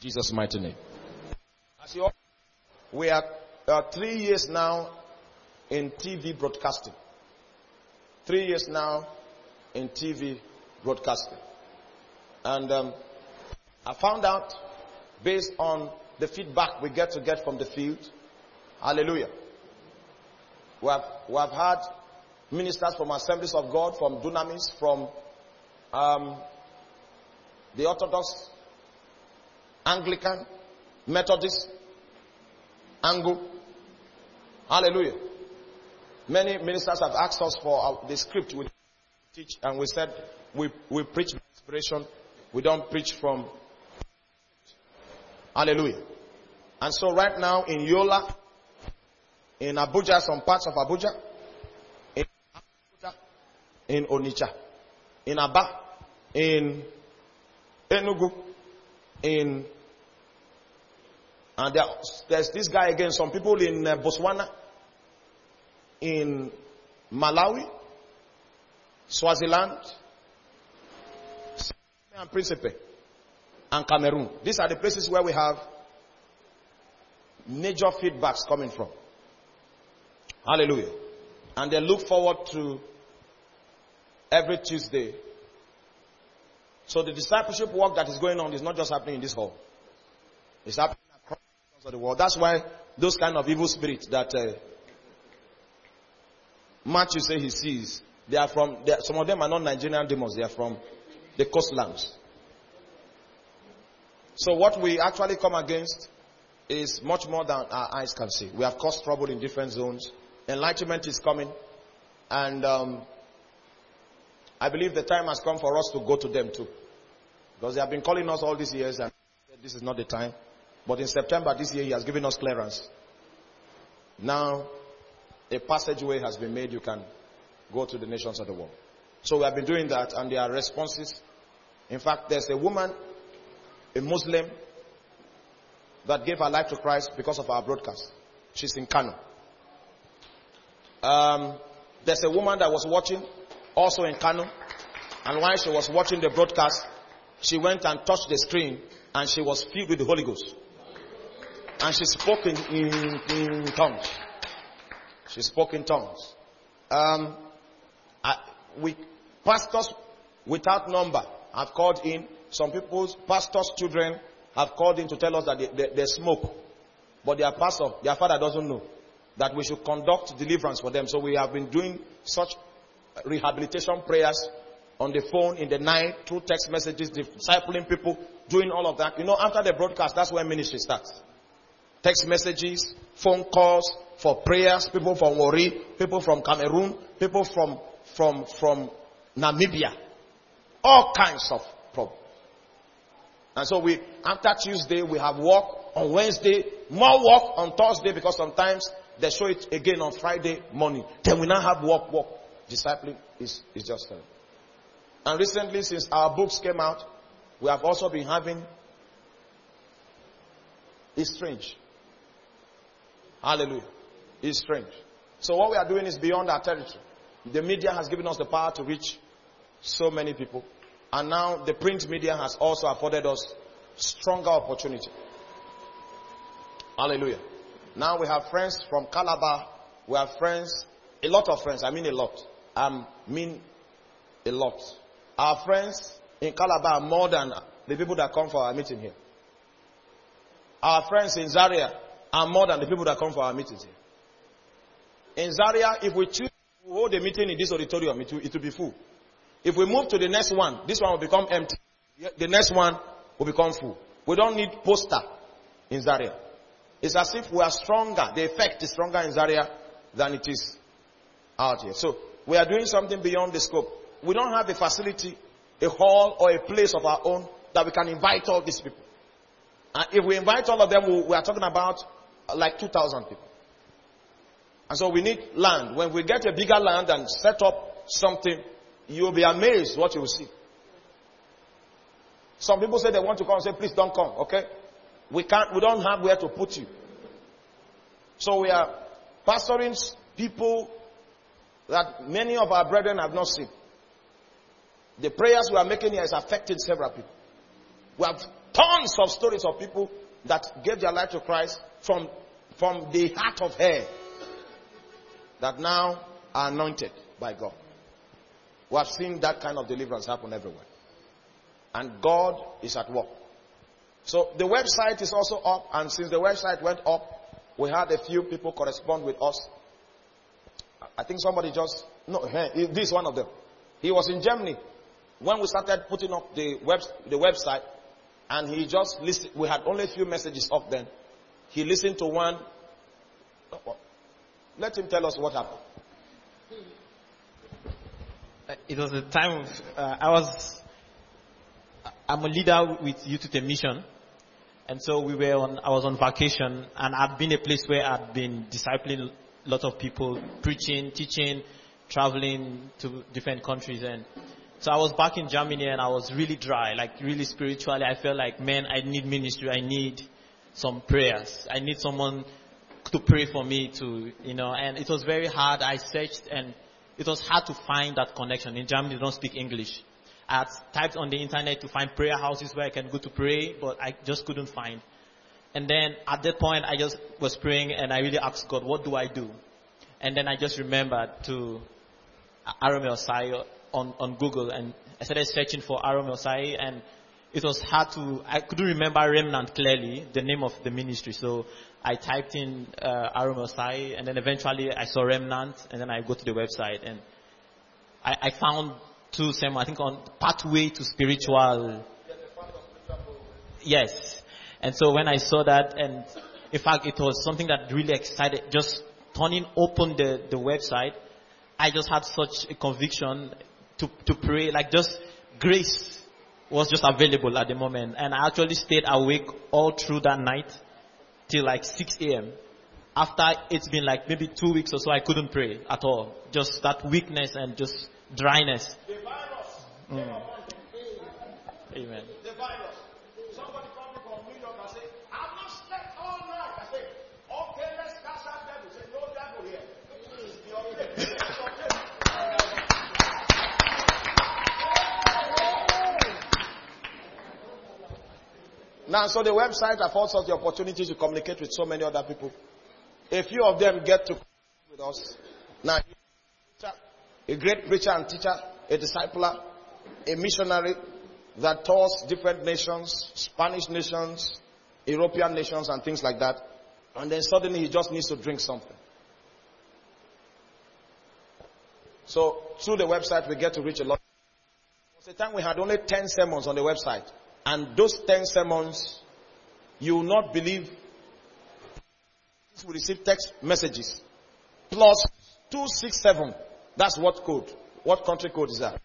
Jesus' mighty name. As you all, we are uh, three years now in T V broadcasting. Three years now in T V broadcasting. And um, I found out, based on the feedback we get to get from the field, hallelujah, we have, we have had ministers from Assemblies of God, from Dunamis, from um, the Orthodox, Anglican, Methodist, Angle. Hallelujah. Many ministers have asked us for our, the script we teach, and we said we, we preach by inspiration. We don't preach from. Hallelujah. And so right now in Yola, in Abuja, some parts of Abuja, in Abuja, in Onitsha, in Aba, in Enugu, in and there, there's this guy again, some people in uh, Botswana, in Malawi, Swaziland, and Principe, and Cameroon. These are the places where we have major feedbacks coming from. Hallelujah. And they look forward to every Tuesday. So the discipleship work that is going on is not just happening in this hall. It's happening across the world. That's why those kind of evil spirits that uh, Matthew say he sees, they are from, they are, some of them are not Nigerian demons, they are from the coastlands. So what we actually come against is much more than our eyes can see. We have caused trouble in different zones. Enlightenment is coming. And um, I believe the time has come for us to go to them too. Because they have been calling us all these years and this is not the time. But in September this year, he has given us clearance. Now, a passageway has been made. You can go to the nations of the world. So we have been doing that, and there are responses. In fact, there's a woman, a Muslim, that gave her life to Christ because of our broadcast. She's in Kano. Um, there's a woman that was watching, also in Kano, and while she was watching the broadcast, she went and touched the screen, and she was filled with the Holy Ghost. And she spoke in, in, in tongues. She spoke in tongues. Um, I, we pastors without number have called in. Some people's pastors' children have called in to tell us that they, they, they smoke, but their pastor, their father doesn't know that we should conduct deliverance for them. So we have been doing such rehabilitation prayers on the phone, in the night, through text messages, discipling people, doing all of that. You know, after the broadcast, that's where ministry starts. Text messages, phone calls for prayers, people from Wari, people from Cameroon, people from, from, from Namibia. All kinds of problems. And so we, after Tuesday, we have work on Wednesday, more work on Thursday, because sometimes they show it again on Friday morning. Then we now have work, work. Discipling is, is just uh, and recently, since our books came out, we have also been having, it's strange. Hallelujah. It's strange. So what we are doing is beyond our territory. The media has given us the power to reach so many people. And now the print media has also afforded us stronger opportunity. Hallelujah. Now we have friends from Calabar. We have friends, a lot of friends. I mean a lot. I mean a lot. Our friends in Calabar are more than the people that come for our meeting here. Our friends in Zaria are more than the people that come for our meetings here. In Zaria, if we choose to hold a meeting in this auditorium, it will, it will be full. If we move to the next one, this one will become empty. The next one will become full. We don't need poster in Zaria. It's as if we are stronger. The effect is stronger in Zaria than it is out here. So we are doing something beyond the scope. We don't have a facility, a hall, or a place of our own that we can invite all these people. And if we invite all of them, we, we are talking about like two thousand people. And so we need land. When we get a bigger land and set up something, you'll be amazed what you will see. Some people say they want to come and say, please don't come, okay? We can't, we don't have where to put you. So we are pastoring people that many of our brethren have not seen. The prayers we are making here is affecting several people. We have Tons of stories of people that gave their life to Christ from, from the heart of hair that now are anointed by God. We have seen that kind of deliverance happen everywhere. And God is at work. So the website is also up, and since the website went up, we had a few people correspond with us. I think somebody just, no, this is one of them. He was in Germany when we started putting up the web, the website, and he just listened. We had only a few messages up then. He listened to one. Let him tell us what happened. It was a time of, uh, I was, I'm a leader with Youth to the Mission. And so we were on, I was on vacation, and I'd been a place where I'd been discipling a lot of people, preaching, teaching, traveling to different countries. And so I was back in Germany, and I was really dry, like really spiritually. I felt like, man, I need ministry. I need some prayers. I need someone to pray for me to, you know, and it was very hard. I searched, and it was hard to find that connection. In Germany, they don't speak English. I had typed on the internet to find prayer houses where I can go to pray, but I just couldn't find. And then at that point, I just was praying, and I really asked God, what do I do? And then I just remembered to Arome Osayi on, on Google, and I started searching for Arome Osayi, and it was hard to, I couldn't remember Remnant clearly, the name of the ministry. So I typed in uh, Arome Osayi, and then eventually I saw Remnant, and then I go to the website, and I, I found two sermons, I think on Pathway to Spiritual. Yes. And so when I saw that, and in fact it was something that really excited, just turning open the, the website, I just had such a conviction to, to pray, like just grace was just available at the moment. And I actually stayed awake all through that night till like six a.m. After it's been like maybe two weeks or so, I couldn't pray at all. Just that weakness and just dryness. The virus. Mm. Amen. The virus. Somebody called me from New York and said, I've not slept all night. I said, okay, let's cast out devil. He said, no devil here. It's your place. It's your place. Now, so the website affords us the opportunity to communicate with so many other people. A few of them get to communicate with us. Now, a great preacher and teacher, a discipler, a missionary that tours different nations, Spanish nations, European nations, and things like that. And then suddenly he just needs to drink something. So through the website, we get to reach a lot. There was a time we had only ten sermons on the website. And those ten sermons, you will not believe, we receive text messages. Plus two six seven. That's what code. What country code is that?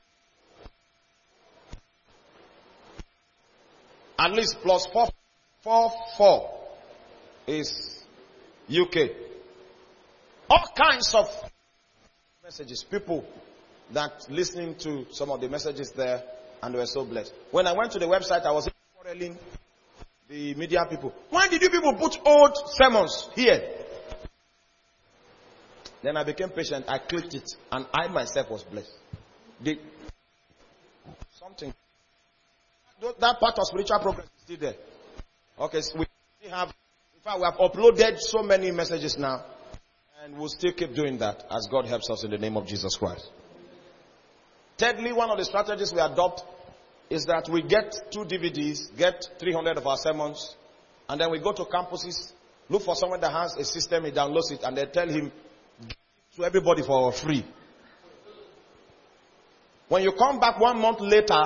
At least plus four four four is U K. All kinds of messages. People that listening to some of the messages there, and they were so blessed. When I went to the website, I was quarreling the media people. Why did you people put old sermons here? Then I became patient. I clicked it, and I myself was blessed. The, something. That part of spiritual progress is still there. Okay, so we have, in fact, we have uploaded so many messages now, and we'll still keep doing that as God helps us in the name of Jesus Christ. Thirdly, one of the strategies we adopt is that we get two D V Ds, get three hundred of our sermons, and then we go to campuses, look for someone that has a system, he downloads it, and they tell him, give it to everybody for free. When you come back one month later,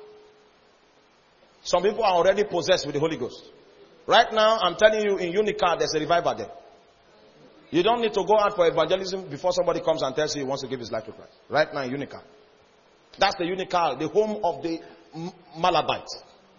some people are already possessed with the Holy Ghost. Right now, I'm telling you, in Unicar, there's a revival there. You don't need to go out for evangelism before somebody comes and tells you he wants to give his life to Christ. Right now in Unicar. That's the Unicar, the home of the Malabites.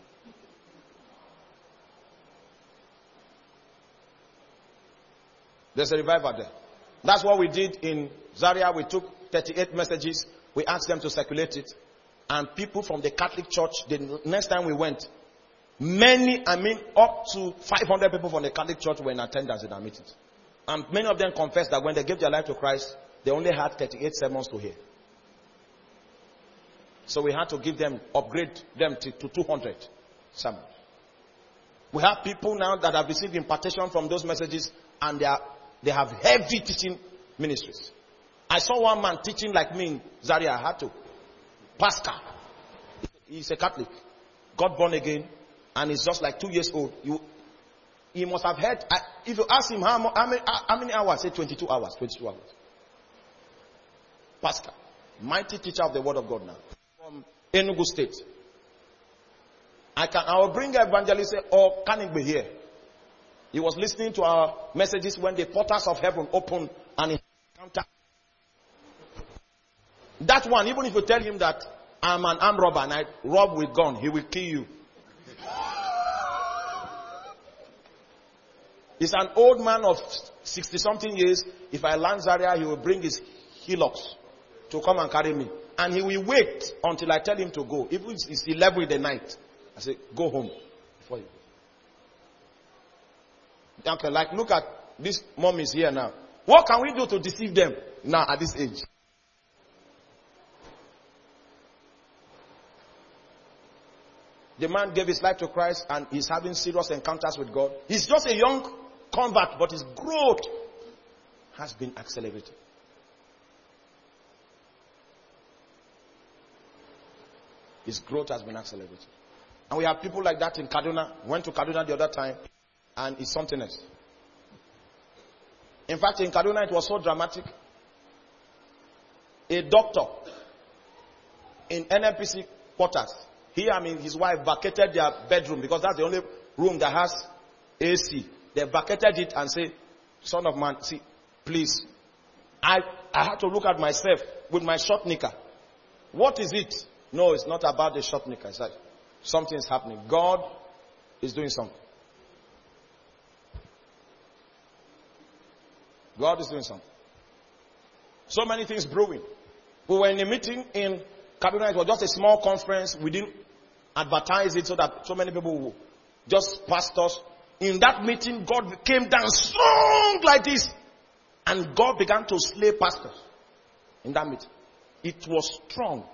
There's a revival there. That's what we did in Zaria. We took thirty-eight messages. We asked them to circulate it. And people from the Catholic Church, the next time we went, many, I mean, up to five hundred people from the Catholic Church were in attendance in our meetings. And many of them confessed that when they gave their life to Christ, they only had thirty-eight sermons to hear. So we had to give them, upgrade them to, to two hundred sermons. We have people now that have received impartation from those messages, and they are, they have heavy teaching ministries. I saw one man teaching like me in Zaria. I had to. Pascal. He's a Catholic. Got born again, and he's just like two years old. You, he must have heard. I, if you ask him how, how, many, how many hours, say twenty-two hours. twenty-two hours. Pascal, mighty teacher of the Word of God now, from Enugu State. I can. I will bring evangelist or Kanigbe here. He was listening to our messages when the portals of heaven opened and he encountered. That one, even if you tell him that I'm an armed robber and I rob with gun, he will kill you. He's an old man of sixty something years. If I land Zaria, he will bring his hillocks to come and carry me. And he will wait until I tell him to go. If it's eleven in the night, I say, go home. Before you go. Okay, like look at this mom is here now. What can we do to deceive them now at this age? The man gave his life to Christ and he's having serious encounters with God. He's just a young convert, but his growth has been accelerated. His growth has been accelerated. And we have people like that in Kaduna. Went to Kaduna the other time, and it's something else. In fact, in Kaduna it was so dramatic. A doctor in N N P C quarters, he, I mean, his wife vacated their bedroom because that's the only room that has A C. They vacated it and say, son of man, see, please. I, I had to look at myself with my short knicker. What is it? No, it's not about the short knicker. It's like something is happening. God is doing something. God is doing something. So many things brewing. We were in a meeting in Kaduna. It was just a small conference. We didn't advertise it so that so many people would just pastors. In that meeting, God came down strong like this. And God began to slay pastors in that meeting. It was strong.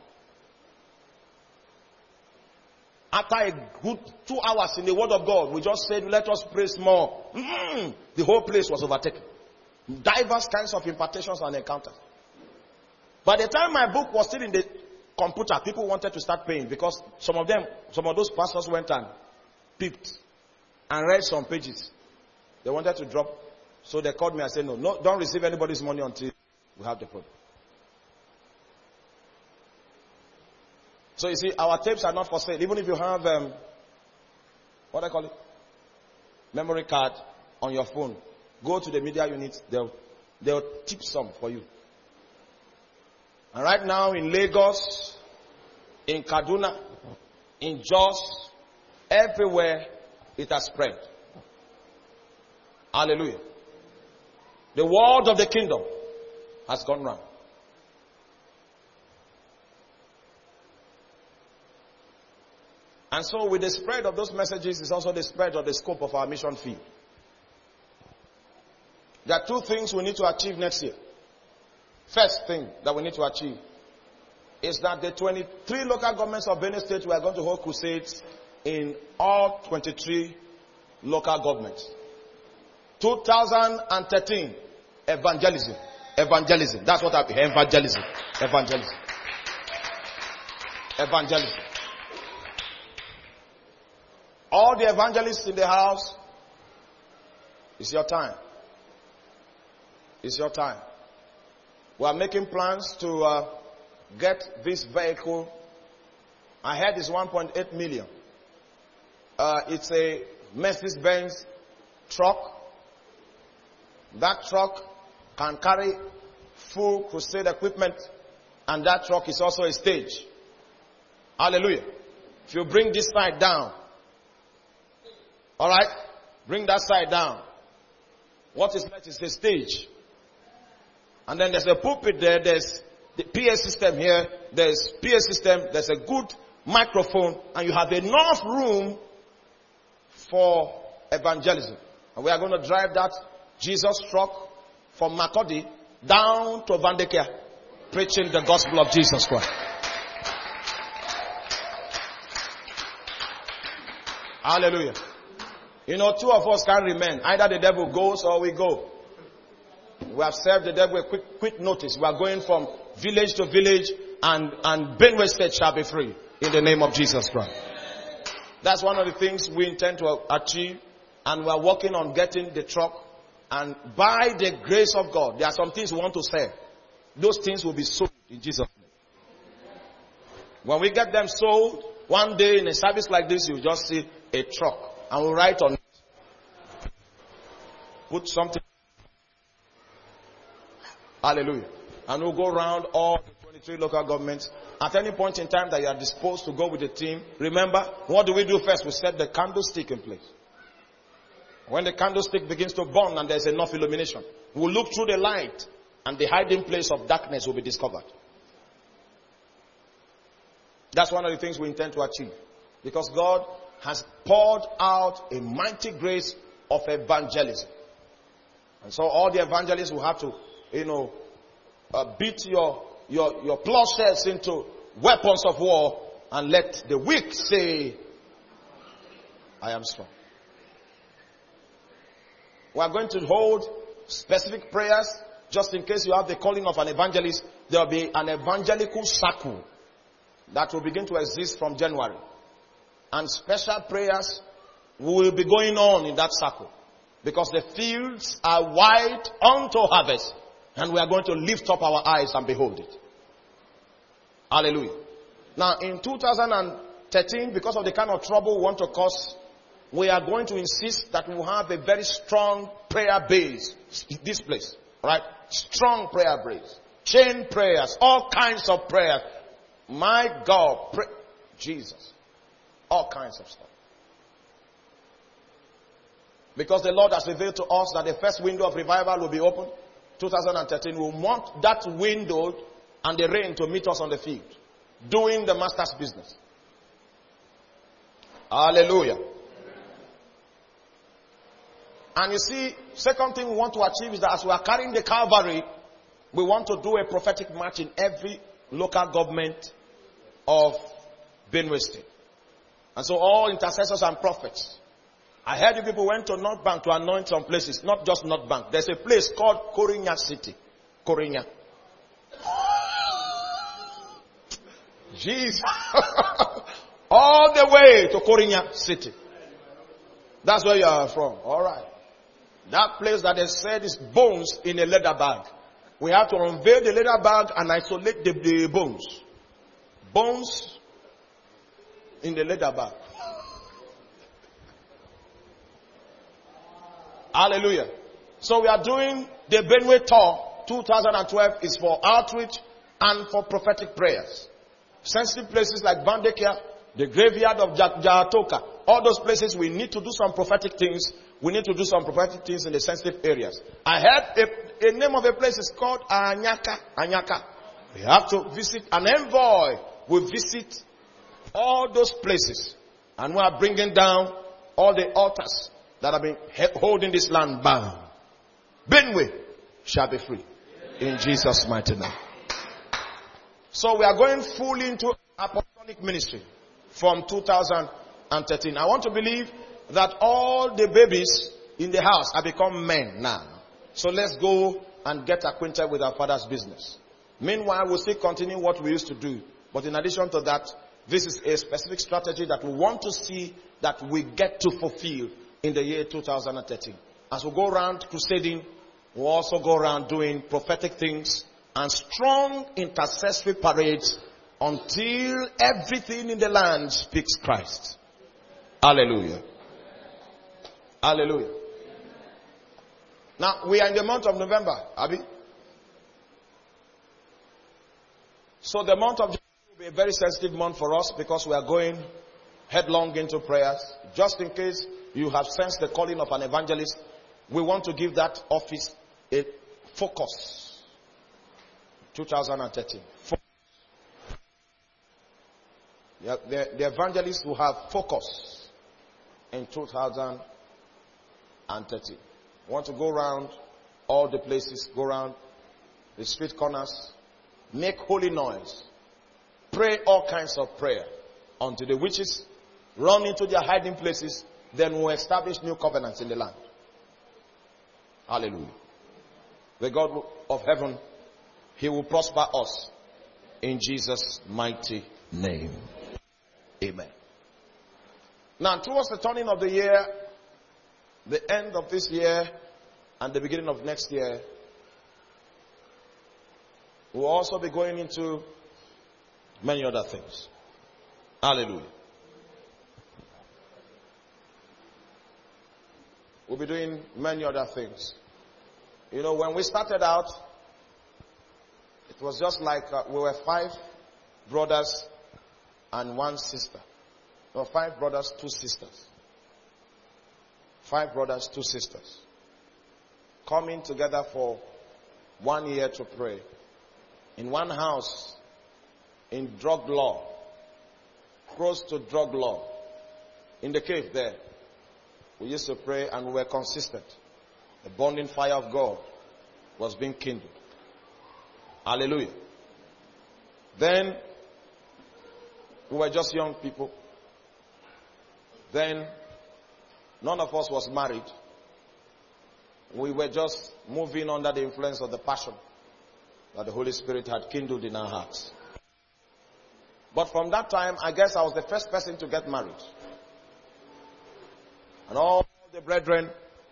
After a good two hours in the Word of God, we just said, let us praise more. Mm, the whole place was overtaken. Diverse kinds of impartations and encounters. By the time my book was still in the computer, people wanted to start paying because some of them, some of those pastors went and peeped and read some pages. They wanted to drop. So they called me and said, no, no, don't receive anybody's money until we have the product. So you see, our tapes are not for sale. Even if you have, um, what do I call it? Memory card on your phone. Go to the media unit. They'll, they'll tip some for you. And right now in Lagos, in Kaduna, in Jos, everywhere it has spread. Hallelujah. The word of the kingdom has gone round. And so with the spread of those messages is also the spread of the scope of our mission field. There are two things we need to achieve next year. First thing that we need to achieve is that the twenty-three local governments of Benue State, we are going to hold crusades in all twenty-three local governments. two thousand thirteen, evangelism. Evangelism. That's what I mean. Evangelism. Evangelism. Evangelism. All the evangelists in the house, it's your time. It's your time. We are making plans to uh, get this vehicle. I heard it's one point eight million. Uh, it's a Mercedes-Benz truck. That truck can carry full crusade equipment, and that truck is also a stage. Hallelujah. If you bring this side down, all right, bring that side down. What is left is a stage. And then there's a pulpit there, there's the P A system here, there's P A system, there's a good microphone, and you have enough room for evangelism. And we are going to drive that Jesus truck from Makurdi down to Vandekia, preaching the gospel of Jesus Christ. Hallelujah. You know, two of us can't remain. Either the devil goes or we go. We have served the devil a quick, quick notice. We are going from village to village, and, and Benue State shall be free in the name of Jesus Christ. That's one of the things we intend to achieve, and we are working on getting the truck. And by the grace of God, there are some things we want to sell. Those things will be sold in Jesus' name. When we get them sold, one day in a service like this, you'll just see a truck, and we'll write on it. Put something. Hallelujah. And we'll go around all the twenty-three local governments. At any point in time that you are disposed to go with the team, remember, what do we do first? We set the candlestick in place. When the candlestick begins to burn and there's enough illumination, we'll look through the light and the hiding place of darkness will be discovered. That's one of the things we intend to achieve. Because God has poured out a mighty grace of evangelism. And so all the evangelists will have to, you know, uh, beat your, your, your plowshares into weapons of war and let the weak say, I am strong. We are going to hold specific prayers just in case you have the calling of an evangelist. There will be an evangelical circle that will begin to exist from January. And special prayers will be going on in that circle. Because the fields are wide unto harvest. And we are going to lift up our eyes and behold it. Hallelujah. Now in two thousand thirteen, because of the kind of trouble we want to cause, we are going to insist that we will have a very strong prayer base in this place. Right? Strong prayer base. Chain prayers. All kinds of prayers. My God. Pray. Jesus. All kinds of stuff. Because the Lord has revealed to us that the first window of revival will be open. twenty thirteen. We want that window and the rain to meet us on the field. Doing the master's business. Hallelujah. And you see, second thing we want to achieve is that as we are carrying the Calvary, we want to do a prophetic march in every local government of Benue State. And so all intercessors and prophets. I heard you people went to North Bank to anoint some places. Not just North Bank. There's a place called Korinya City. Korinya. Jesus. All the way to Korinya City. That's where you are from. Alright. That place that they said is bones in a leather bag. We have to unveil the leather bag and isolate the, the bones. Bones in the leather bag. Hallelujah. So we are doing the Benue tour. twenty twelve is for outreach and for prophetic prayers. Sensitive places like Bandekia, the graveyard of Jatoka, all those places we need to do some prophetic things. We need to do some prophetic things in the sensitive areas. I heard a, a name of a place is called Anyaka. Anyaka. We have to visit, an envoy will visit all those places. And we are bringing down all the altars that have been holding this land bound. Benue shall be free. In Jesus' mighty name. So we are going fully into apostolic ministry from two thousand thirteen. I want to believe that all the babies in the house have become men now. So let's go and get acquainted with our Father's business. Meanwhile, we'll still continue what we used to do. But in addition to that, this is a specific strategy that we want to see that we get to fulfill in the year two thousand thirteen. As we go around crusading, we'll also go around doing prophetic things and strong intercessory parades until everything in the land speaks Christ. Hallelujah. Hallelujah. Now, we are in the month of November, Abi. So the month of January will be a very sensitive month for us because we are going headlong into prayers. Just in case you have sensed the calling of an evangelist, we want to give that office a focus. twenty thirteen. Focus. The, the evangelists will have focus in two thousand thirteen. We want to go around all the places, go around the street corners, make holy noise, pray all kinds of prayer until the witches run into their hiding places then we'll establish new covenants in the land. Hallelujah. The God of heaven, He will prosper us in Jesus' mighty name. Amen. Now, towards the turning of the year, the end of this year and the beginning of next year, we'll also be going into many other things. Hallelujah. We'll be doing many other things. You know, when we started out, it was just like uh, we were five brothers and one sister. No, five brothers, two sisters. Five brothers, two sisters. Coming together for one year to pray. In one house, in drug law. Close to drug law. In the cave there. We used to pray and we were consistent. The burning fire of God was being kindled. Hallelujah. Then, we were just young people. Then, none of us was married. We were just moving under the influence of the passion that the Holy Spirit had kindled in our hearts. But from that time, I guess I was the first person to get married. And all the brethren,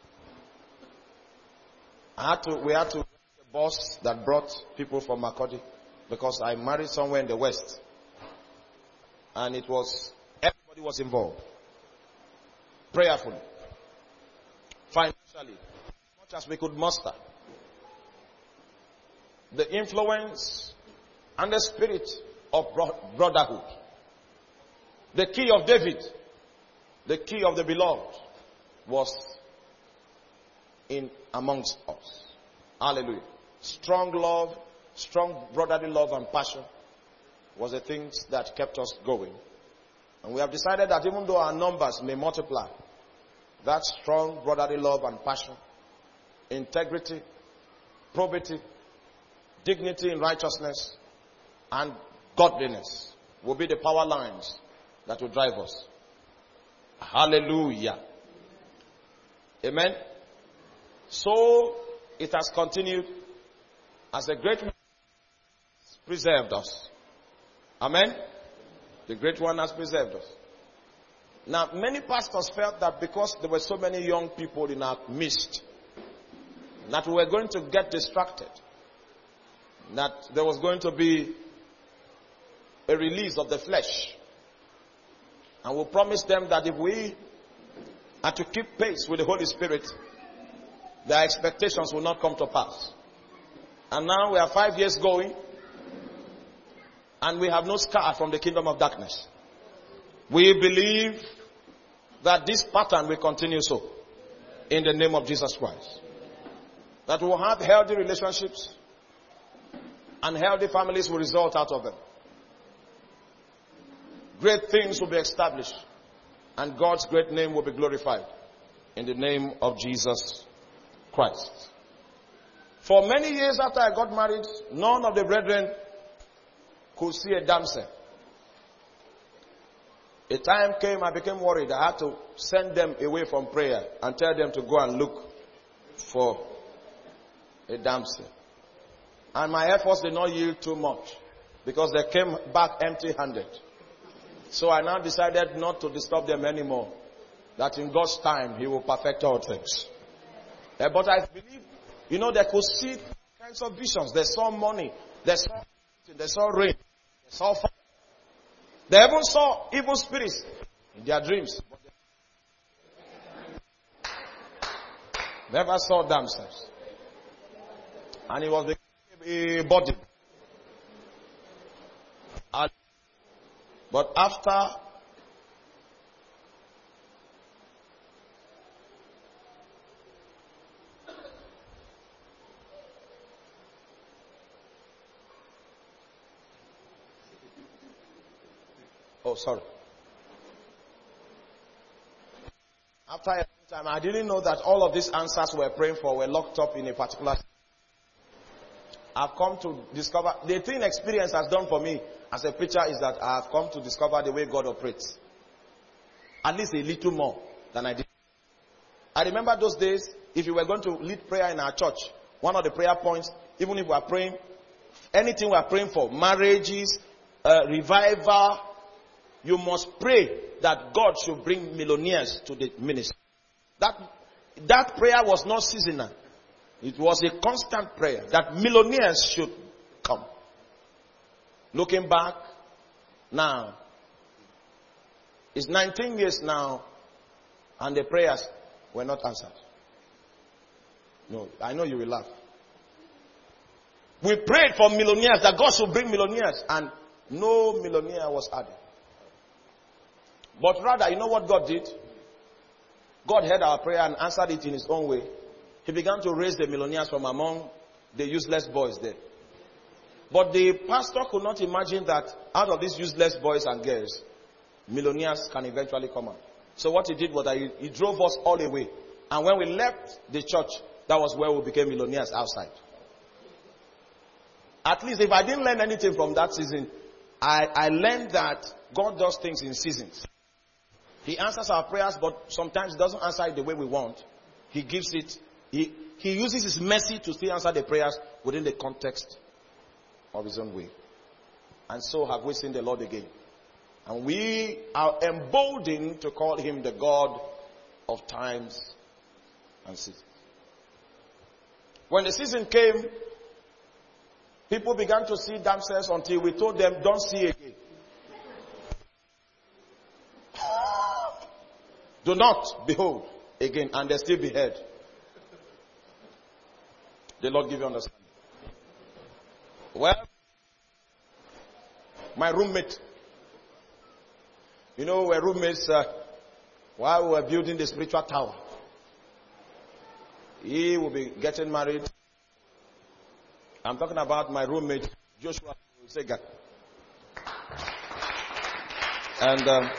I had to, we had to a bus that brought people from Makodi because I married somewhere in the west. And it was, everybody was involved. Prayerfully. Financially. As much as we could muster. The influence and the spirit of brotherhood. The key of David. The key of the beloved was in amongst us. Hallelujah. Strong love, strong brotherly love and passion was the things that kept us going. And we have decided that even though our numbers may multiply, that strong brotherly love and passion, integrity, probity, dignity in righteousness, and godliness will be the power lines that will drive us. Hallelujah. Amen. So it has continued as the great one has preserved us. Amen. The great one has preserved us. Now, many pastors felt that because there were so many young people in our midst, that we were going to get distracted. That there was going to be a release of the flesh. And we promised them that if we are to keep pace with the Holy Spirit, their expectations will not come to pass. And now we are five years going, and we have no scar from the kingdom of darkness. We believe that this pattern will continue so, in the name of Jesus Christ. That we will have healthy relationships, and healthy families will result out of them. Great things will be established, and God's great name will be glorified in the name of Jesus Christ. For many years after I got married, none of the brethren could see a damsel. A time came, I became worried. I had to send them away from prayer and tell them to go and look for a damsel. And my efforts did not yield too much because they came back empty-handed. So I now decided not to disturb them anymore. That in God's time, He will perfect all things. Uh, but I believe, you know, they could see all kinds of visions. They saw money. They saw, they saw rain. They saw fire. They even saw evil spirits in their dreams. But they never saw themselves. And it was a body. But after Oh, sorry. After a long time, I didn't know that all of these answers we were praying for were locked up in a particular. I've come to discover, the thing experience has done for me as a preacher is that I have come to discover the way God operates. At least a little more than I did. I remember those days, if you were going to lead prayer in our church, one of the prayer points, even if we are praying, anything we are praying for, marriages, uh, revival, you must pray that God should bring millionaires to the ministry. That, that prayer was not seasonal. It was a constant prayer that millionaires should come. Looking back, now, it's nineteen years now, and the prayers were not answered. No, I know you will laugh. We prayed for millionaires, that God should bring millionaires, and no millionaire was added. But rather, you know what God did? God heard our prayer and answered it in his own way. He began to raise the millionaires from among the useless boys there. But the pastor could not imagine that out of these useless boys and girls, millionaires can eventually come out. So what he did was that he, he drove us all away. And when we left the church, that was where we became millionaires outside. At least if I didn't learn anything from that season, I, I learned that God does things in seasons. He answers our prayers, but sometimes he doesn't answer it the way we want. He gives it, he, he uses his mercy to still answer the prayers within the context of his own way. And so have we seen the Lord again. And we are emboldened to call him the God of times and seasons. When the season came, people began to see themselves until we told them, don't see again. Do not behold again, and they still behead. The Lord give you understanding. Well, my roommate, you know, we were roommates uh, while we were building the spiritual tower. He will be getting married. I'm talking about my roommate, Joshua Sega. And um,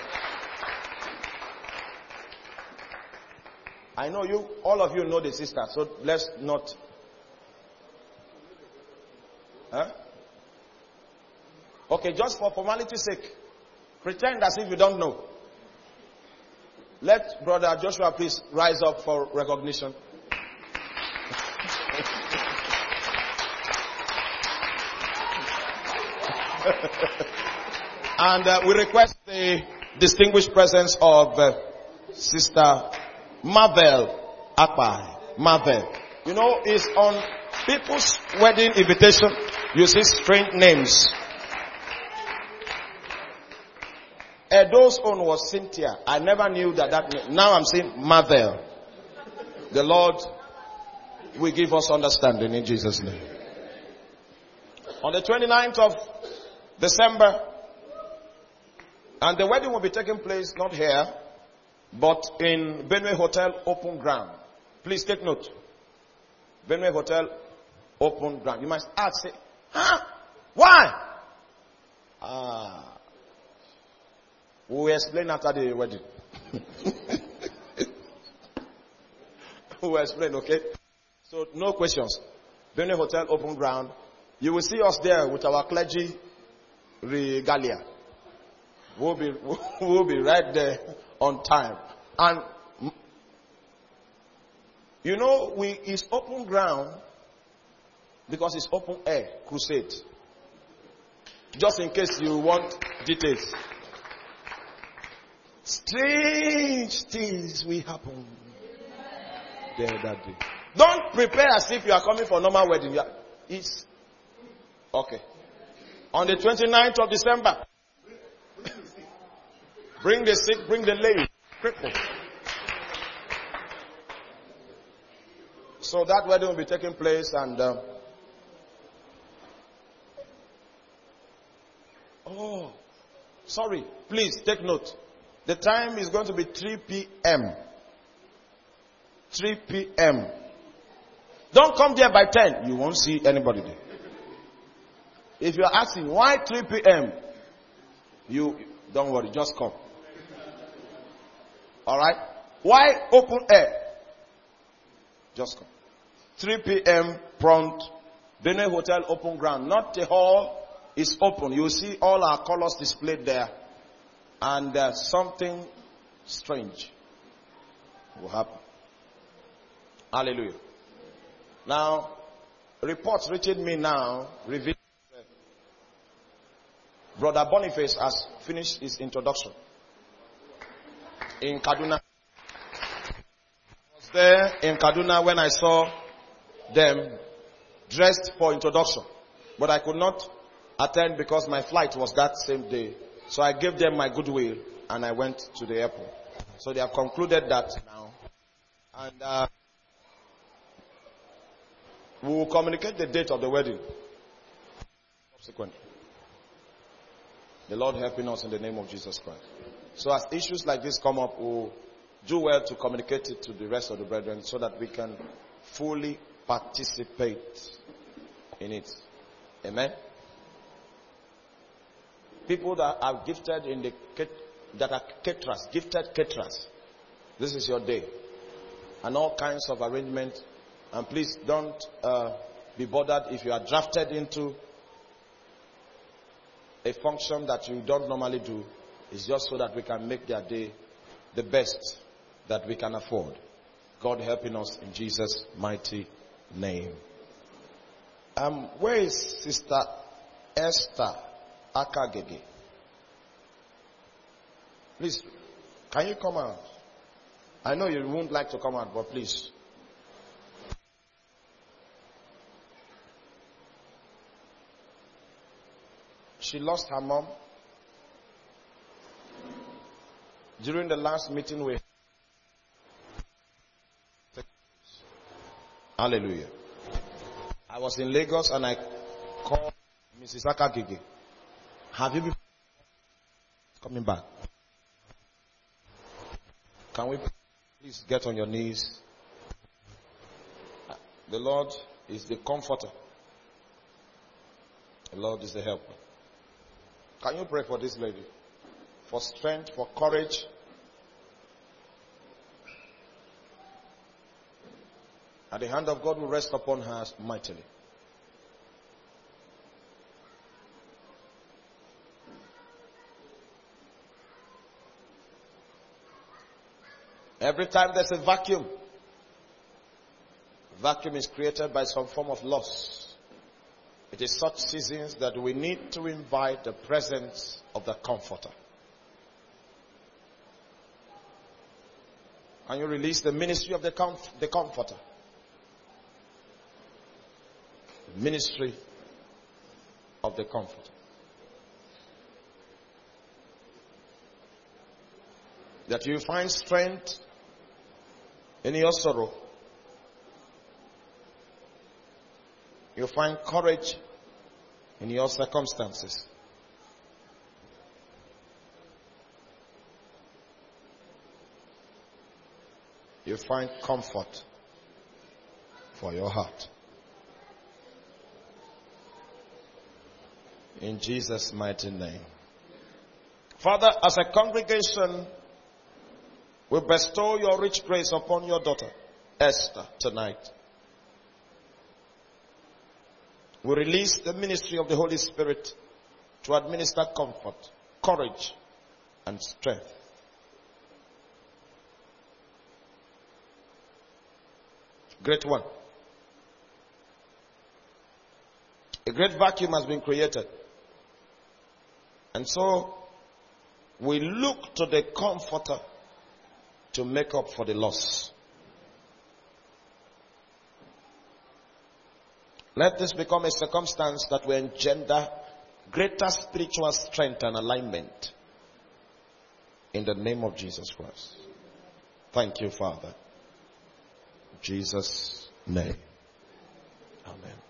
I know you, all of you know the sister, so let's not. Huh? Okay, just for formality's sake, pretend as if you don't know. Let Brother Joshua please rise up for recognition. And uh, we request the distinguished presence of uh, Sister Marvel Akpai. Marvel. You know, it's on people's wedding invitation. You see strange names. Edo's own was Cynthia. I never knew that that name. Now I'm saying Marvel. The Lord will give us understanding in Jesus' name. On the twenty-ninth of December, and the wedding will be taking place not here, but in Benway Hotel Open Ground. Please take note. Benway Hotel Open Ground. You must ask, say, huh? Why? Ah, we will explain after the wedding. We will explain, okay? So no questions. Benway Hotel Open Ground. You will see us there with our clergy regalia. We'll be, we'll be right there on time. And, you know, we it's open ground because it's open air crusade. Just in case you want details. Strange things will happen there that day. Don't prepare as if you are coming for normal wedding. It's okay. On the twenty-ninth of December, bring the sick, bring the lame, cripple. So that wedding will be taking place, and uh, oh, sorry, please take note. The time is going to be three p.m. three p.m. Don't come there by ten. You won't see anybody there. If you are asking why three p.m., you don't worry, just come. Alright? Why open air? Just come. three p.m. prompt. Benway Hotel Open Ground. Not the hall. It's open. You will see all our colors displayed there. And uh, something strange will happen. Hallelujah. Now, reports reaching me now reveal Brother Boniface has finished his introduction in Kaduna. I was there in Kaduna when I saw them dressed for introduction, but I could not attend because my flight was that same day. So I gave them my goodwill and I went to the airport. So they have concluded that now. And uh, we will communicate the date of the wedding subsequently. The Lord helping us in the name of Jesus Christ. So as issues like this come up, we'll do well to communicate it to the rest of the brethren so that we can fully participate in it. Amen. People that are gifted in the that are caterers, gifted caterers. This is your day. And all kinds of arrangements. And please don't uh, be bothered if you are drafted into a function that you don't normally do. It's just so that we can make their day the best that we can afford. God helping us in Jesus' mighty name. Um, where is Sister Esther Akagege? Please, can you come out? I know you won't like to come out, but please. She lost her mom during the last meeting we had. Hallelujah. I was in Lagos and I called Missus Akagege. Have you been coming back? Can we please get on your knees? The Lord is the comforter. The Lord is the helper. Can you pray for this lady? For strength, for courage. And the hand of God will rest upon her mightily. Every time there's a vacuum, vacuum is created by some form of loss. It is such seasons that we need to invite the presence of the Comforter. Can you release the ministry of the, comf- the Comforter? The ministry of the Comforter. That you find strength in your sorrow. You find courage in your circumstances. You find comfort for your heart. In Jesus' mighty name. Father, as a congregation, we bestow your rich grace upon your daughter, Esther, tonight. We release the ministry of the Holy Spirit to administer comfort, courage, and strength. Great one. A great vacuum has been created. And so, we look to the Comforter to make up for the loss. Let this become a circumstance that will engender greater spiritual strength and alignment in the name of Jesus Christ. Thank you, Father. In Jesus' name. Amen.